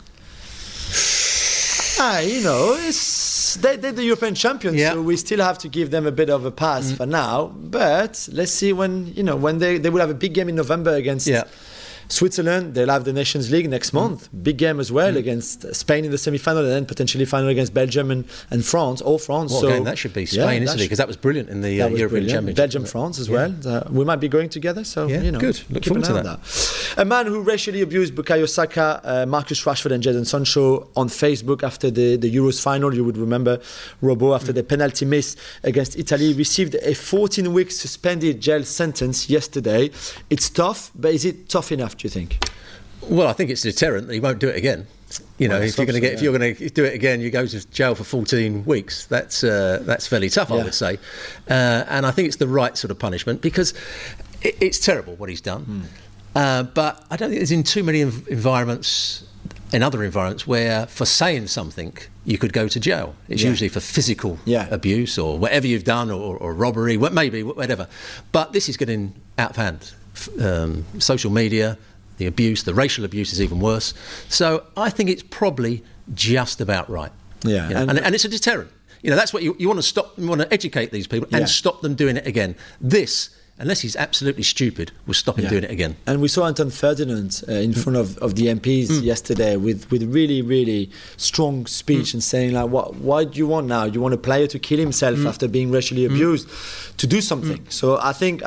[SPEAKER 1] They're the European champions, so we still have to give them a bit of a pass for now. But let's see when they will have a big game in November against Switzerland. They'll have the Nations League next month. Big game as well against Spain in the semi-final, and then potentially final against Belgium and France. All France.
[SPEAKER 2] What game that should be? Spain, Italy, because that was brilliant in the European Championship.
[SPEAKER 1] Belgium, France as well. We might be going together. So
[SPEAKER 2] good. Look forward to that.
[SPEAKER 1] A man who racially abused Bukayo Saka, Marcus Rashford, and Jadon Sancho on Facebook after the Euros final. You would remember Robo after the penalty miss against Italy received a 14-week suspended jail sentence yesterday. It's tough, but is it tough enough, do you think?
[SPEAKER 2] Well, I think it's a deterrent that he won't do it again. If you're going to do it again, you go to jail for 14 weeks. That's fairly tough, I would say. And I think it's the right sort of punishment because it's terrible what he's done. But I don't think there's in too many environments, in other environments, where for saying something you could go to jail. It's usually for physical abuse or whatever you've done or robbery, maybe whatever. But this is getting out of hand. Social media, the abuse, the racial abuse is even worse. So I think it's probably just about right.
[SPEAKER 1] Yeah,
[SPEAKER 2] and it's a deterrent. That's what you want to stop. You want to educate these people and stop them doing it again. This, unless he's absolutely stupid, will stop him doing it again.
[SPEAKER 1] And we saw Anton Ferdinand in front of the MPs yesterday with really, really strong speech and saying, like, what do you want now? You want a player to kill himself after being racially abused to do something. So I think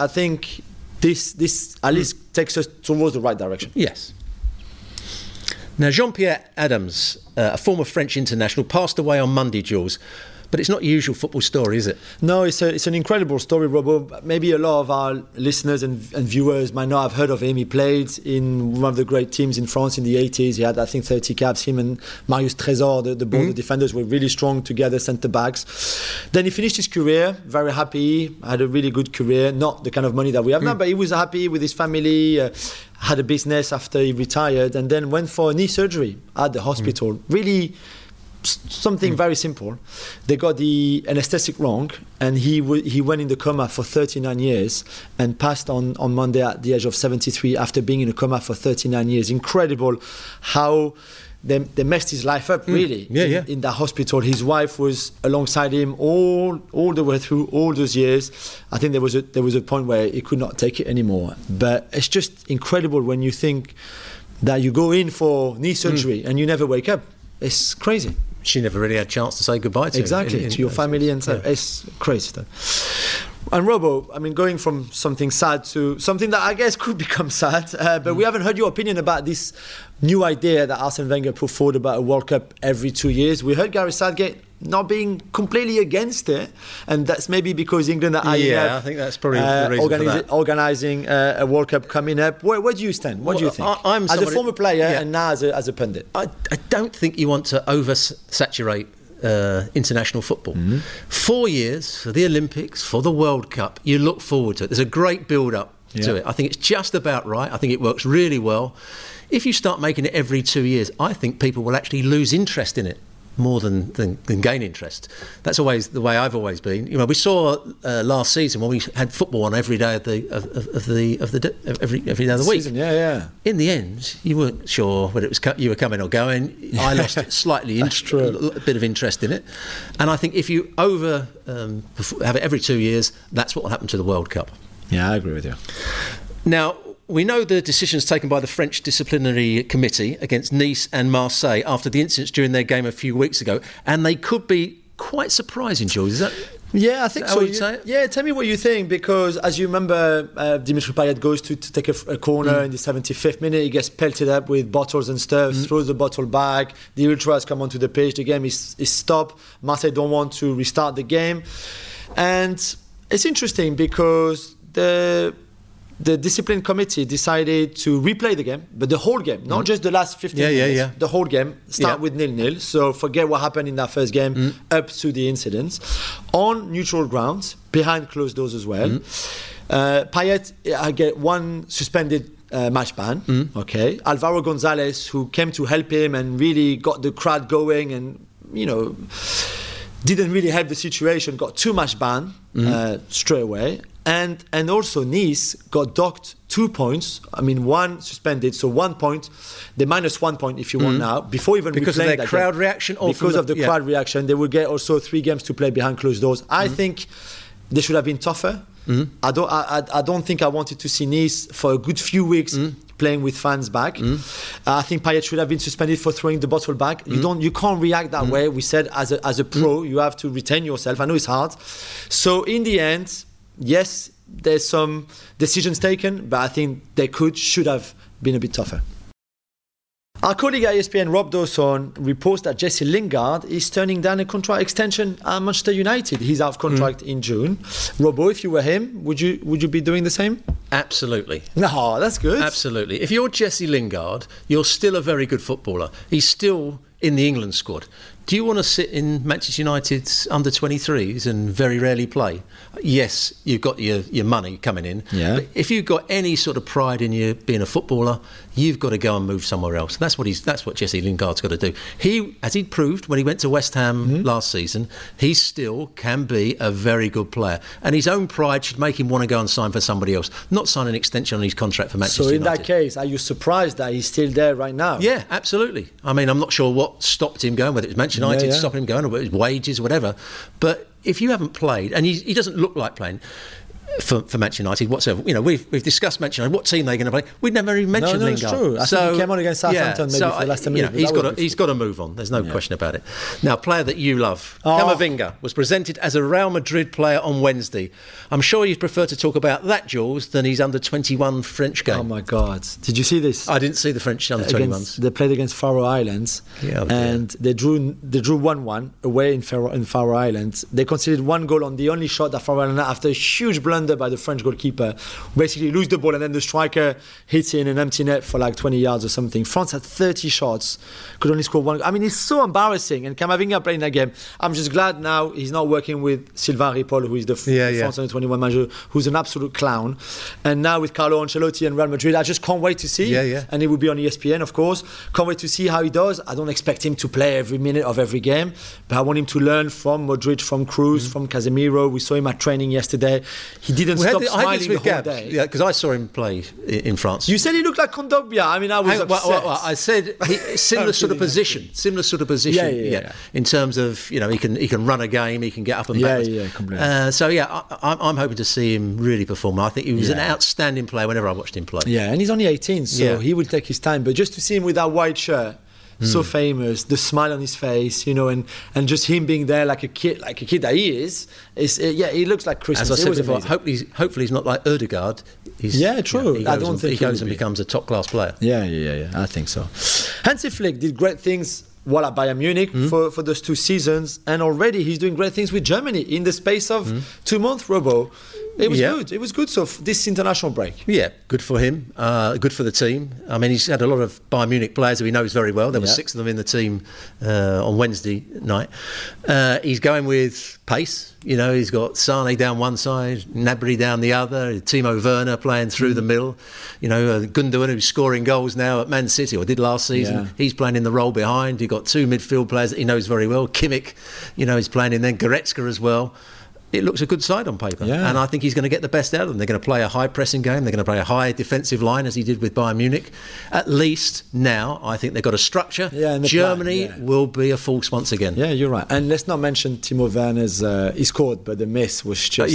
[SPEAKER 1] this at least takes us towards the right direction.
[SPEAKER 2] Yes. Now, Jean-Pierre Adams, a former French international, passed away on Monday, Jules. But it's not a usual football story, is it?
[SPEAKER 1] No, it's an incredible story, Robbo. Maybe a lot of our listeners and viewers might not have heard of him. He played in one of the great teams in France in the 80s. He had, I think, 30 caps. Him and Marius Trésor, the Bordeaux defenders, were really strong together, centre-backs. Then he finished his career, very happy, had a really good career. Not the kind of money that we have now, but he was happy with his family, had a business after he retired, and then went for a knee surgery at the hospital. Really something very simple. They got the anesthetic wrong, and he went in the coma for 39 years and passed on Monday at the age of 73 after being in a coma for 39 years. Incredible how they messed his life up, really, in that hospital. His wife was alongside him all the way through all those years. I think there was a point where he could not take it anymore. But it's just incredible when you think that you go in for knee surgery and you never wake up. It's crazy.
[SPEAKER 2] She never really had a chance to say goodbye to
[SPEAKER 1] to your family and so it's crazy stuff. And Robbo, I mean, going from something sad to something that I guess could become sad, but we haven't heard your opinion about this new idea that Arsene Wenger put forward about a World Cup every 2 years. We heard Gareth Southgate not being completely against it, and that's maybe because England are
[SPEAKER 2] I think that's probably the reason for that.
[SPEAKER 1] Organising a World Cup coming up. Where do you stand? What do you think?
[SPEAKER 2] I'm
[SPEAKER 1] as a former player and now as a pundit.
[SPEAKER 2] I don't think you want to oversaturate international football. 4 years for the Olympics, for the World Cup, you look forward to it. There's a great build-up to it. I think it's just about right. I think it works really well. If you start making it every 2 years, I think people will actually lose interest in it more than gain interest. That's always the way I've always been. We saw last season when we had football on every day every day of the week.
[SPEAKER 1] Season,
[SPEAKER 2] In the end, you weren't sure whether it was you were coming or going. I lost slightly a bit of interest in it, and I think if you have it every 2 years, that's what will happen to the World Cup.
[SPEAKER 1] Yeah, I agree with you.
[SPEAKER 2] Now, we know the decisions taken by the French disciplinary committee against Nice and Marseille after the incidents during their game a few weeks ago, and they could be quite surprising, Jules. Is that?
[SPEAKER 1] Yeah, I think
[SPEAKER 2] so. You'd say it?
[SPEAKER 1] Yeah, tell me what you think, because as you remember, Dimitri Payet goes to take a corner in the 75th minute. He gets pelted up with bottles and stuff, throws the bottle back. The ultras come onto the pitch. The game is stopped. Marseille don't want to restart the game, and it's interesting because the discipline committee decided to replay the game, but the whole game, not just the last 15 minutes, the whole game, start with 0-0. So forget what happened in that first game up to the incidents. On neutral grounds, behind closed doors as well. Payet get one suspended match ban. Okay, Alvaro Gonzalez, who came to help him and really got the crowd going and, didn't really help the situation, got 2 match ban straight away. And also Nice got docked 2 points. I mean, 1 suspended, so 1 point. They minus 1 point if you want now. Before even
[SPEAKER 2] because of their crowd reaction, or
[SPEAKER 1] because of the crowd reaction, they will get also 3 games to play behind closed doors. I think they should have been tougher. I don't think I wanted to see Nice for a good few weeks playing with fans back. I think Payet should have been suspended for throwing the bottle back. You can't react that way. We said as a pro, you have to retain yourself. I know it's hard. So in the end, yes, there's some decisions taken, but I think they should have been a bit tougher. Our colleague at ESPN, Rob Dawson, reports that Jesse Lingard is turning down a contract extension at Manchester United. He's out of contract in June. Robbo, if you were him, would you be doing the same?
[SPEAKER 2] Absolutely.
[SPEAKER 1] No, that's good.
[SPEAKER 2] Absolutely. If you're Jesse Lingard, you're still a very good footballer. He's still in the England squad. Do you want to sit in Manchester United's under-23s and very rarely play? Yes, you've got your money coming in.
[SPEAKER 1] Yeah.
[SPEAKER 2] But if you've got any sort of pride in you being a footballer, you've got to go and move somewhere else. That's what Jesse Lingard's got to do. As he proved when he went to West Ham last season, he still can be a very good player. And his own pride should make him want to go and sign for somebody else, not sign an extension on his contract for Manchester United.
[SPEAKER 1] So in that case, are you surprised that he's still there right now?
[SPEAKER 2] Yeah, absolutely. I mean, I'm not sure what stopped him going, whether it was Manchester United stopping him going or whether it was wages or whatever. But if you haven't played, and he doesn't look like playing for Manchester United whatsoever. You know, we've discussed Manchester United, what team they're going to play. We'd never even mentioned Lingard.
[SPEAKER 1] It's true. I think he came on against Southampton maybe for the last 10 minutes.
[SPEAKER 2] He's got to move on. There's no question about it. Now, player that you love, Camavinga, was presented as a Real Madrid player on Wednesday. I'm sure you'd prefer to talk about that, Jules, than his under-21 French game.
[SPEAKER 1] Oh, my God. Did you see this?
[SPEAKER 2] I didn't see the French under-21s.
[SPEAKER 1] They played against Faroe Islands, and they drew 1-1 away in Faroe Islands. They conceded one goal on the only shot that Faroe Islands had after a huge blunder by the French goalkeeper. Basically lose the ball and then the striker hits it in an empty net for like 20 yards or something. France had 30 shots, could only score one. I mean, it's so embarrassing. And Camavinga playing that game. I'm just glad now he's not working with Sylvain Ripoll, who is the France under-21 manager, who's an absolute clown. And now with Carlo Ancelotti and Real Madrid, I just can't wait to see. And it will be on ESPN, of course. Can't wait to see how he does. I don't expect him to play every minute of every game, but I want him to learn from Modric, from Kroos, from Casemiro. We saw him at training yesterday. He didn't stop smiling the whole day.
[SPEAKER 2] Yeah, because I saw him play in France.
[SPEAKER 1] You said he looked like Kondogbia. I mean, I was upset.
[SPEAKER 2] I said similar sort of position. Yeah. In terms of, you know, he can run a game, he can get up and backwards.
[SPEAKER 1] Completely.
[SPEAKER 2] I'm hoping to see him really perform. I think he was an outstanding player whenever I watched him play.
[SPEAKER 1] Yeah, and he's only 18, so he will take his time. But just to see him with that white shirt, so famous, the smile on his face, you know, and just him being there like a kid that he is he looks like Christmas.
[SPEAKER 2] As I said before, hopefully he's not like Odegaard.
[SPEAKER 1] True. I don't think
[SPEAKER 2] he goes and becomes a top class player.
[SPEAKER 1] Yeah. I think so. Hansi Flick did great things at Bayern Munich for those 2 seasons, and already he's doing great things with Germany in the space of 2 months, Robo. It was good. It was good. So this international break.
[SPEAKER 2] Yeah, good for him. Good for the team. I mean, he's had a lot of Bayern Munich players who he knows very well. There were 6 of them in the team on Wednesday night. He's going with pace. You know, he's got Sane down one side, Gnabry down the other, Timo Werner playing through the middle. You know, Gundogan, who's scoring goals now at Man City, or did last season. He's playing in the role behind. You've got 2 midfield players that he knows very well. Kimmich, you know, he's playing in then Goretzka as well. It looks a good side on paper, and I think he's going to get the best out of them. They're going to play a high pressing game. They're going to play a high defensive line, as he did with Bayern Munich. At least now, I think they've got a structure. And Germany will be a force once again.
[SPEAKER 1] Yeah, you're right. And let's not mention Timo Werner's. He scored, but the miss was just.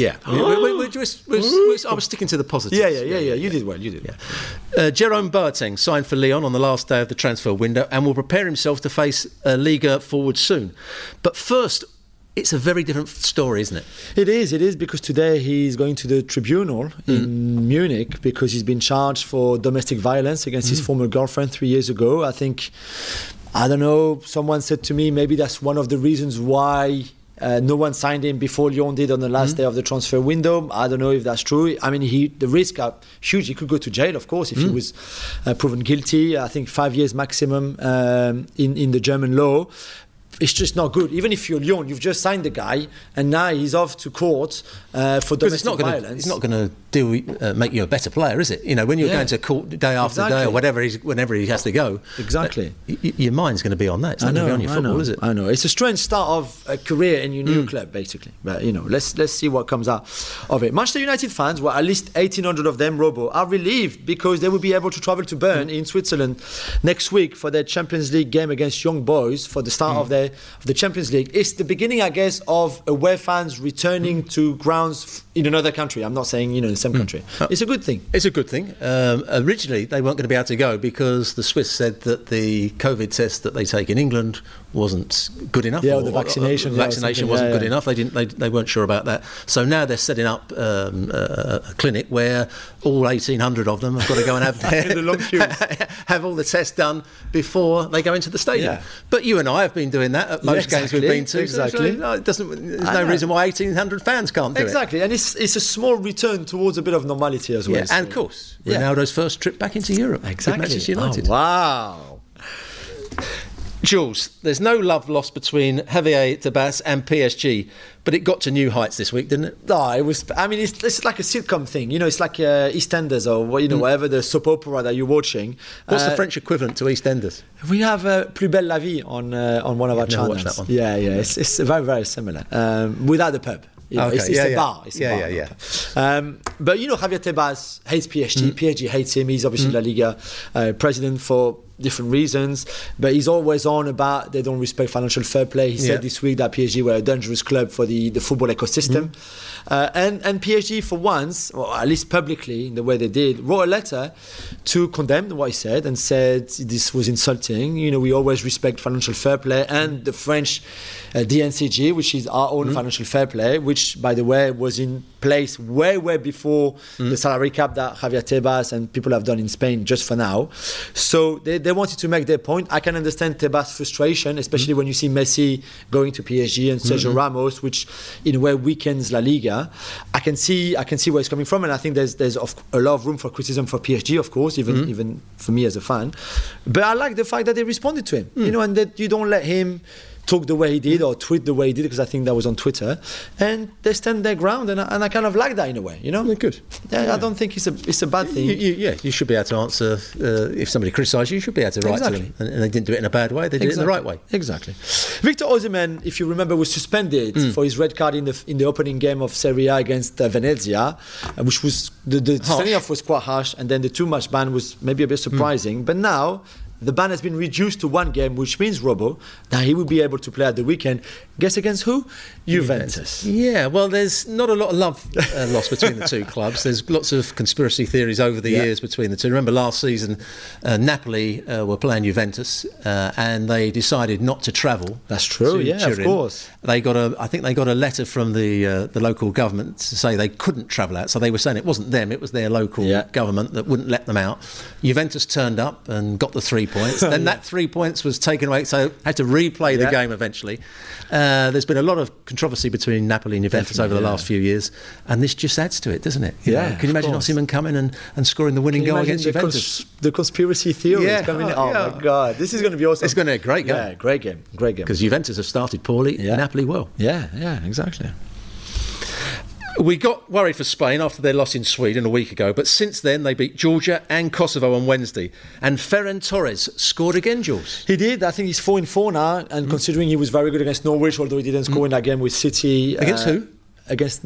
[SPEAKER 2] I was sticking to the positives.
[SPEAKER 1] Yeah. You did well.
[SPEAKER 2] Jerome Boateng signed for Lyon on the last day of the transfer window and will prepare himself to face a Liga forward soon. But first, it's a very different story, isn't it?
[SPEAKER 1] It is because today he's going to the tribunal in Munich because he's been charged for domestic violence against his former girlfriend 3 years ago. I don't know, someone said to me maybe that's one of the reasons why no one signed him before Lyon did on the last day of the transfer window. I don't know if that's true. I mean, the risks are huge. He could go to jail, of course, if he was proven guilty. I think 5 years maximum in the German law. It's just not good. Even if you're Lyon, you've just signed the guy, and now he's off to court for domestic violence.
[SPEAKER 2] It's not going to make you a better player, is it? You know, when you're going to court day after day or whenever he has to go.
[SPEAKER 1] Exactly.
[SPEAKER 2] Your mind's going to be on that. It's not going to be on your football, is it?
[SPEAKER 1] I know. It's a strange start of a career in your new club, basically. But, you know, let's see what comes out of it. Manchester United fans, well, at least 1,800 of them, Robo, are relieved because they will be able to travel to Bern in Switzerland next week for their Champions League game against Young Boys for the start of the Champions League. It's the beginning, I guess, of away fans returning to grounds in another country. I'm not saying, in the same country. It's a good thing.
[SPEAKER 2] It's a good thing. Originally, they weren't going to be able to go because the Swiss said that the COVID test that they take in England wasn't good enough.
[SPEAKER 1] Yeah, the vaccination.
[SPEAKER 2] Vaccination wasn't good enough. They weren't sure about that. So now they're setting up a clinic where all 1,800 of them have got to go and have
[SPEAKER 1] the long queues.
[SPEAKER 2] have all the tests done before they go into the stadium. Yeah. But you and I have been doing that at most games we've been to.
[SPEAKER 1] Exactly.
[SPEAKER 2] So there's no reason why 1,800 fans can't do it.
[SPEAKER 1] Exactly. And it's a small return towards a bit of normality as well.
[SPEAKER 2] Yeah, and of course, Ronaldo's first trip back into Europe.
[SPEAKER 1] Exactly.
[SPEAKER 2] With Manchester United.
[SPEAKER 1] Oh, wow.
[SPEAKER 2] Jules, there's no love lost between Javier Tebas and PSG, but it got to new heights this week, didn't it?
[SPEAKER 1] No, it was. I mean, it's like a sitcom thing. It's like EastEnders or whatever the soap opera that you're watching.
[SPEAKER 2] What's the French equivalent to EastEnders?
[SPEAKER 1] We have Plus Belle la Vie on one of our channels.
[SPEAKER 2] Watched that one.
[SPEAKER 1] Yeah. It's very, very similar. Without the pub. It's a bar. It's a bar. But Javier Tebas hates PSG. PSG hates him. He's obviously La Liga president for different reasons, but he's always on about they don't respect financial fair play. He said this week that PSG were a dangerous club for the football ecosystem. And PSG, for once, or at least publicly, in the way they did, wrote a letter to condemn what he said and said this was insulting. We always respect financial fair play and the French DNCG, which is our own financial fair play, which, by the way, was in place way before the salary cap that Javier Tebas and people have done in Spain just for now. So they wanted to make their point. I can understand Tebas' frustration, especially when you see Messi going to PSG and Sergio Ramos, which in a way weakens La Liga. I can see where it's coming from, and I think there's a lot of room for criticism for PSG, of course, even for me as a fan. But I like the fact that they responded to him, and that you don't let him talk the way he did or tweet the way he did, because I think that was on Twitter, and they stand their ground, and I kind of like that in a way,
[SPEAKER 2] They're good.
[SPEAKER 1] I don't think it's a bad thing.
[SPEAKER 2] You should be able to answer if somebody criticises you should be able to write to them, and they didn't do it in a bad way, they did it in the right way.
[SPEAKER 1] Exactly. Victor Osimhen, if you remember, was suspended for his red card in the opening game of Serie A against Venezia, which was the sending off was quite harsh, and then the 2-match ban was maybe a bit surprising, but now the ban has been reduced to 1 game, which means, Robbo, that he will be able to play at the weekend. Guess against who? Juventus.
[SPEAKER 2] Yeah, well, there's not a lot of love lost between the two clubs. There's lots of conspiracy theories over the years between the two. Remember last season, Napoli were playing Juventus and they decided not to travel.
[SPEAKER 1] That's true,
[SPEAKER 2] Turin.
[SPEAKER 1] Of course.
[SPEAKER 2] I think they got a letter from the local government to say they couldn't travel out. So they were saying it wasn't them, it was their local government that wouldn't let them out. Juventus turned up and got the 3 points. Then that 3 points was taken away, so had to replay the game eventually. There's been a lot of controversy between Napoli and Juventus over the last few years, and this just adds to it, doesn't it? Can you imagine Osimhen coming and scoring the winning goal against Juventus?
[SPEAKER 1] The conspiracy theories coming in. Oh my God, this is going to be awesome.
[SPEAKER 2] It's going to be a great game.
[SPEAKER 1] Yeah, great game.
[SPEAKER 2] Because Juventus have started poorly, Napoli well.
[SPEAKER 1] Yeah, exactly.
[SPEAKER 2] We got worried for Spain after their loss in Sweden a week ago, but since then they beat Georgia and Kosovo on Wednesday. And Ferran Torres scored again, Jules.
[SPEAKER 1] He did. I think he's 4-4 now, and considering he was very good against Norwich, although he didn't score in that game with City.
[SPEAKER 2] Against who?
[SPEAKER 1] Norwich.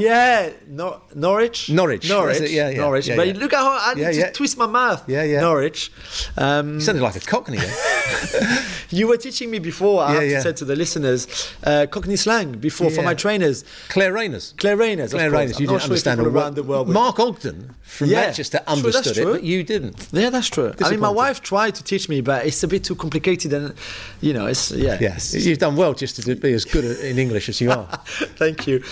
[SPEAKER 1] Norwich.
[SPEAKER 2] Norwich.
[SPEAKER 1] Norwich. But look at how I need to twist my mouth. Norwich.
[SPEAKER 2] You sounded like a Cockney there.
[SPEAKER 1] You were teaching me before, I have to say to the listeners, Cockney slang before for my trainers.
[SPEAKER 2] Claire Rayners.
[SPEAKER 1] You didn't understand
[SPEAKER 2] around the world. Mark Ogden from Manchester understood it, but you didn't.
[SPEAKER 1] Yeah, that's true. I mean, my wife tried to teach me, but it's a bit too complicated, and it's
[SPEAKER 2] Yes, you've done well just to be as good in English as you are.
[SPEAKER 1] Thank you.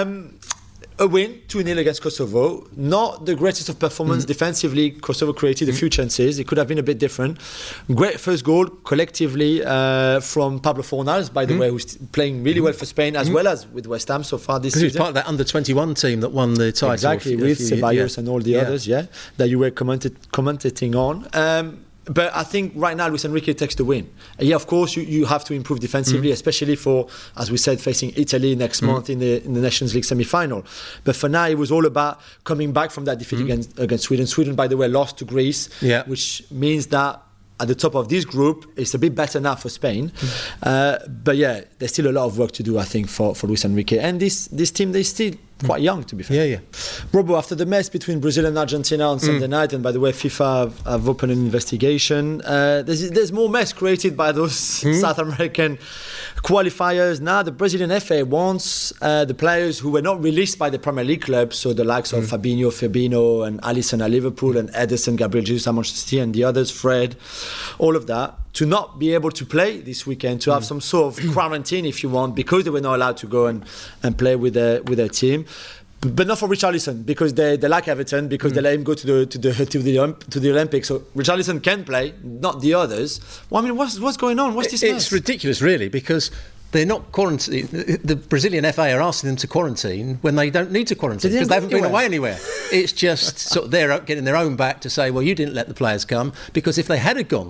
[SPEAKER 1] A win, 2-0 against Kosovo. Not the greatest of performance defensively. Kosovo created a few chances. It could have been a bit different. Great first goal collectively from Pablo Fornals, by the way, who's playing really well for Spain as well as with West Ham so far this season.
[SPEAKER 2] He was part of that under-21 team that won the title.
[SPEAKER 1] Exactly, with Ceballos and all the others, that you were commentating on. But I think right now Luis Enrique takes the win. Of course, you have to improve defensively, especially for, as we said, facing Italy next month in the Nations League semi-final. But for now, it was all about coming back from that defeat against Sweden. Sweden, by the way, lost to Greece, which means that at the top of this group, it's a bit better now for Spain. But there's still a lot of work to do, I think, for Luis Enrique. And this team, they're still quite young, to be fair. Robo, after the mess between Brazil and Argentina on Sunday night, and by the way, FIFA have opened an investigation, there's more mess created by those South American qualifiers. Now the Brazilian FA wants the players who were not released by the Premier League clubs, so the likes of Fabinho, Firmino and Alisson at Liverpool, and Ederson, Gabriel Jesus at Manchester City, and the others, Fred, all of that, to not be able to play this weekend, to have some sort of quarantine, if you want, because they were not allowed to go and play with their team. But not for Richarlison, because they like Everton, because they let him go to the Olympics. So Richarlison can play, not the others. Well, I mean, what's going on? What's this mess?
[SPEAKER 2] It's ridiculous, really, because they're not quarantined. The Brazilian FA are asking them to quarantine when they don't need to quarantine because they haven't been away anywhere. It's just sort of they're getting their own back to say, well, you didn't let the players come, because if they had gone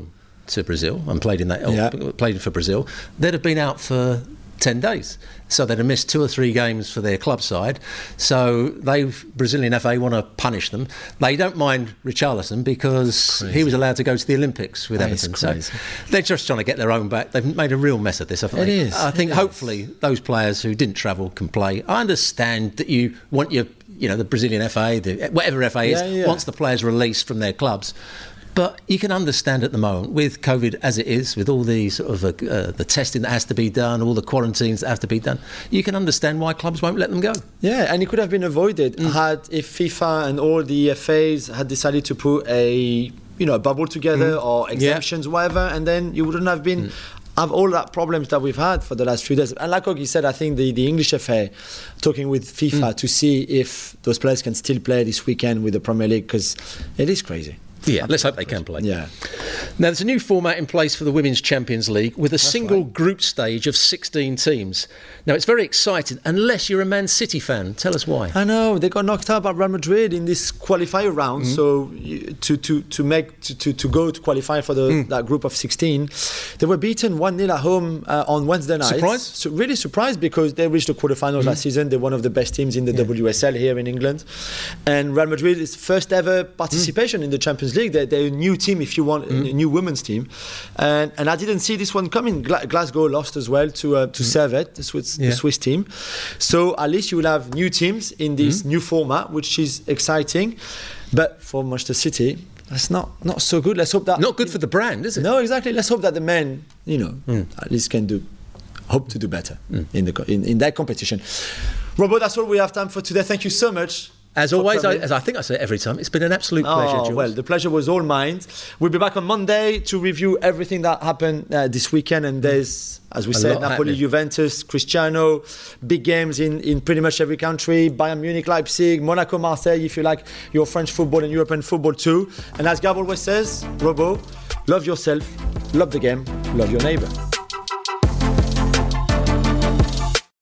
[SPEAKER 2] to Brazil and played for Brazil, they'd have been out for 10 days. So they'd have missed 2 or 3 games for their club side. So Brazilian FA want to punish them. They don't mind Richarlison because he was allowed to go to the Olympics with Everton. So they're just trying to get their own back. They've made a real mess of this, haven't they?
[SPEAKER 1] It is.
[SPEAKER 2] I think hopefully those players who didn't travel can play. I understand that you want the Brazilian FA, whatever FA is, wants the players released from their clubs. But you can understand at the moment, with COVID as it is, with all the sort of the testing that has to be done, all the quarantines that have to be done, you can understand why clubs won't let them go.
[SPEAKER 1] Yeah, and it could have been avoided if FIFA and all the FAs had decided to put a bubble together or exemptions, whatever, and then you wouldn't have been. Have all that problems that we've had for the last few days. And like Ogie said, I think the English FA talking with FIFA to see if those players can still play this weekend with the Premier League, because it is crazy.
[SPEAKER 2] Yeah, let's hope they can play.
[SPEAKER 1] Yeah.
[SPEAKER 2] Now, there's a new format in place for the Women's Champions League with a single group stage of 16 teams. Now, it's very exciting, unless you're a Man City fan. Tell us why.
[SPEAKER 1] I know, they got knocked out by Real Madrid in this qualifier round. So to go to qualify for that group of 16, they were beaten 1-0 at home on Wednesday night.
[SPEAKER 2] Surprised?
[SPEAKER 1] So really surprised, because they reached the quarterfinals last season. They're one of the best teams in the WSL here in England. And Real Madrid is first ever participation in the Champions League. They're a new team, if you want, a new women's team. And I didn't see this one coming. Glasgow lost as well to Servette, the Swiss team. So at least you will have new teams in this new format, which is exciting. But for Manchester City, that's not so good. Let's hope that...
[SPEAKER 2] Not good for the brand, is it?
[SPEAKER 1] No, exactly. Let's hope that the men, at least hope to do better in that competition. Robert, that's all we have time for today. Thank you so much.
[SPEAKER 2] As always, as I think I say every time, it's been an absolute pleasure, Jules.
[SPEAKER 1] Well, the pleasure was all mine. We'll be back on Monday to review everything that happened this weekend. And there's, as we said, Napoli, Juventus, Cristiano, big games in pretty much every country. Bayern Munich, Leipzig, Monaco, Marseille, if you like your French football and European football too. And as Gab always says, Robo, love yourself, love the game, love your neighbour.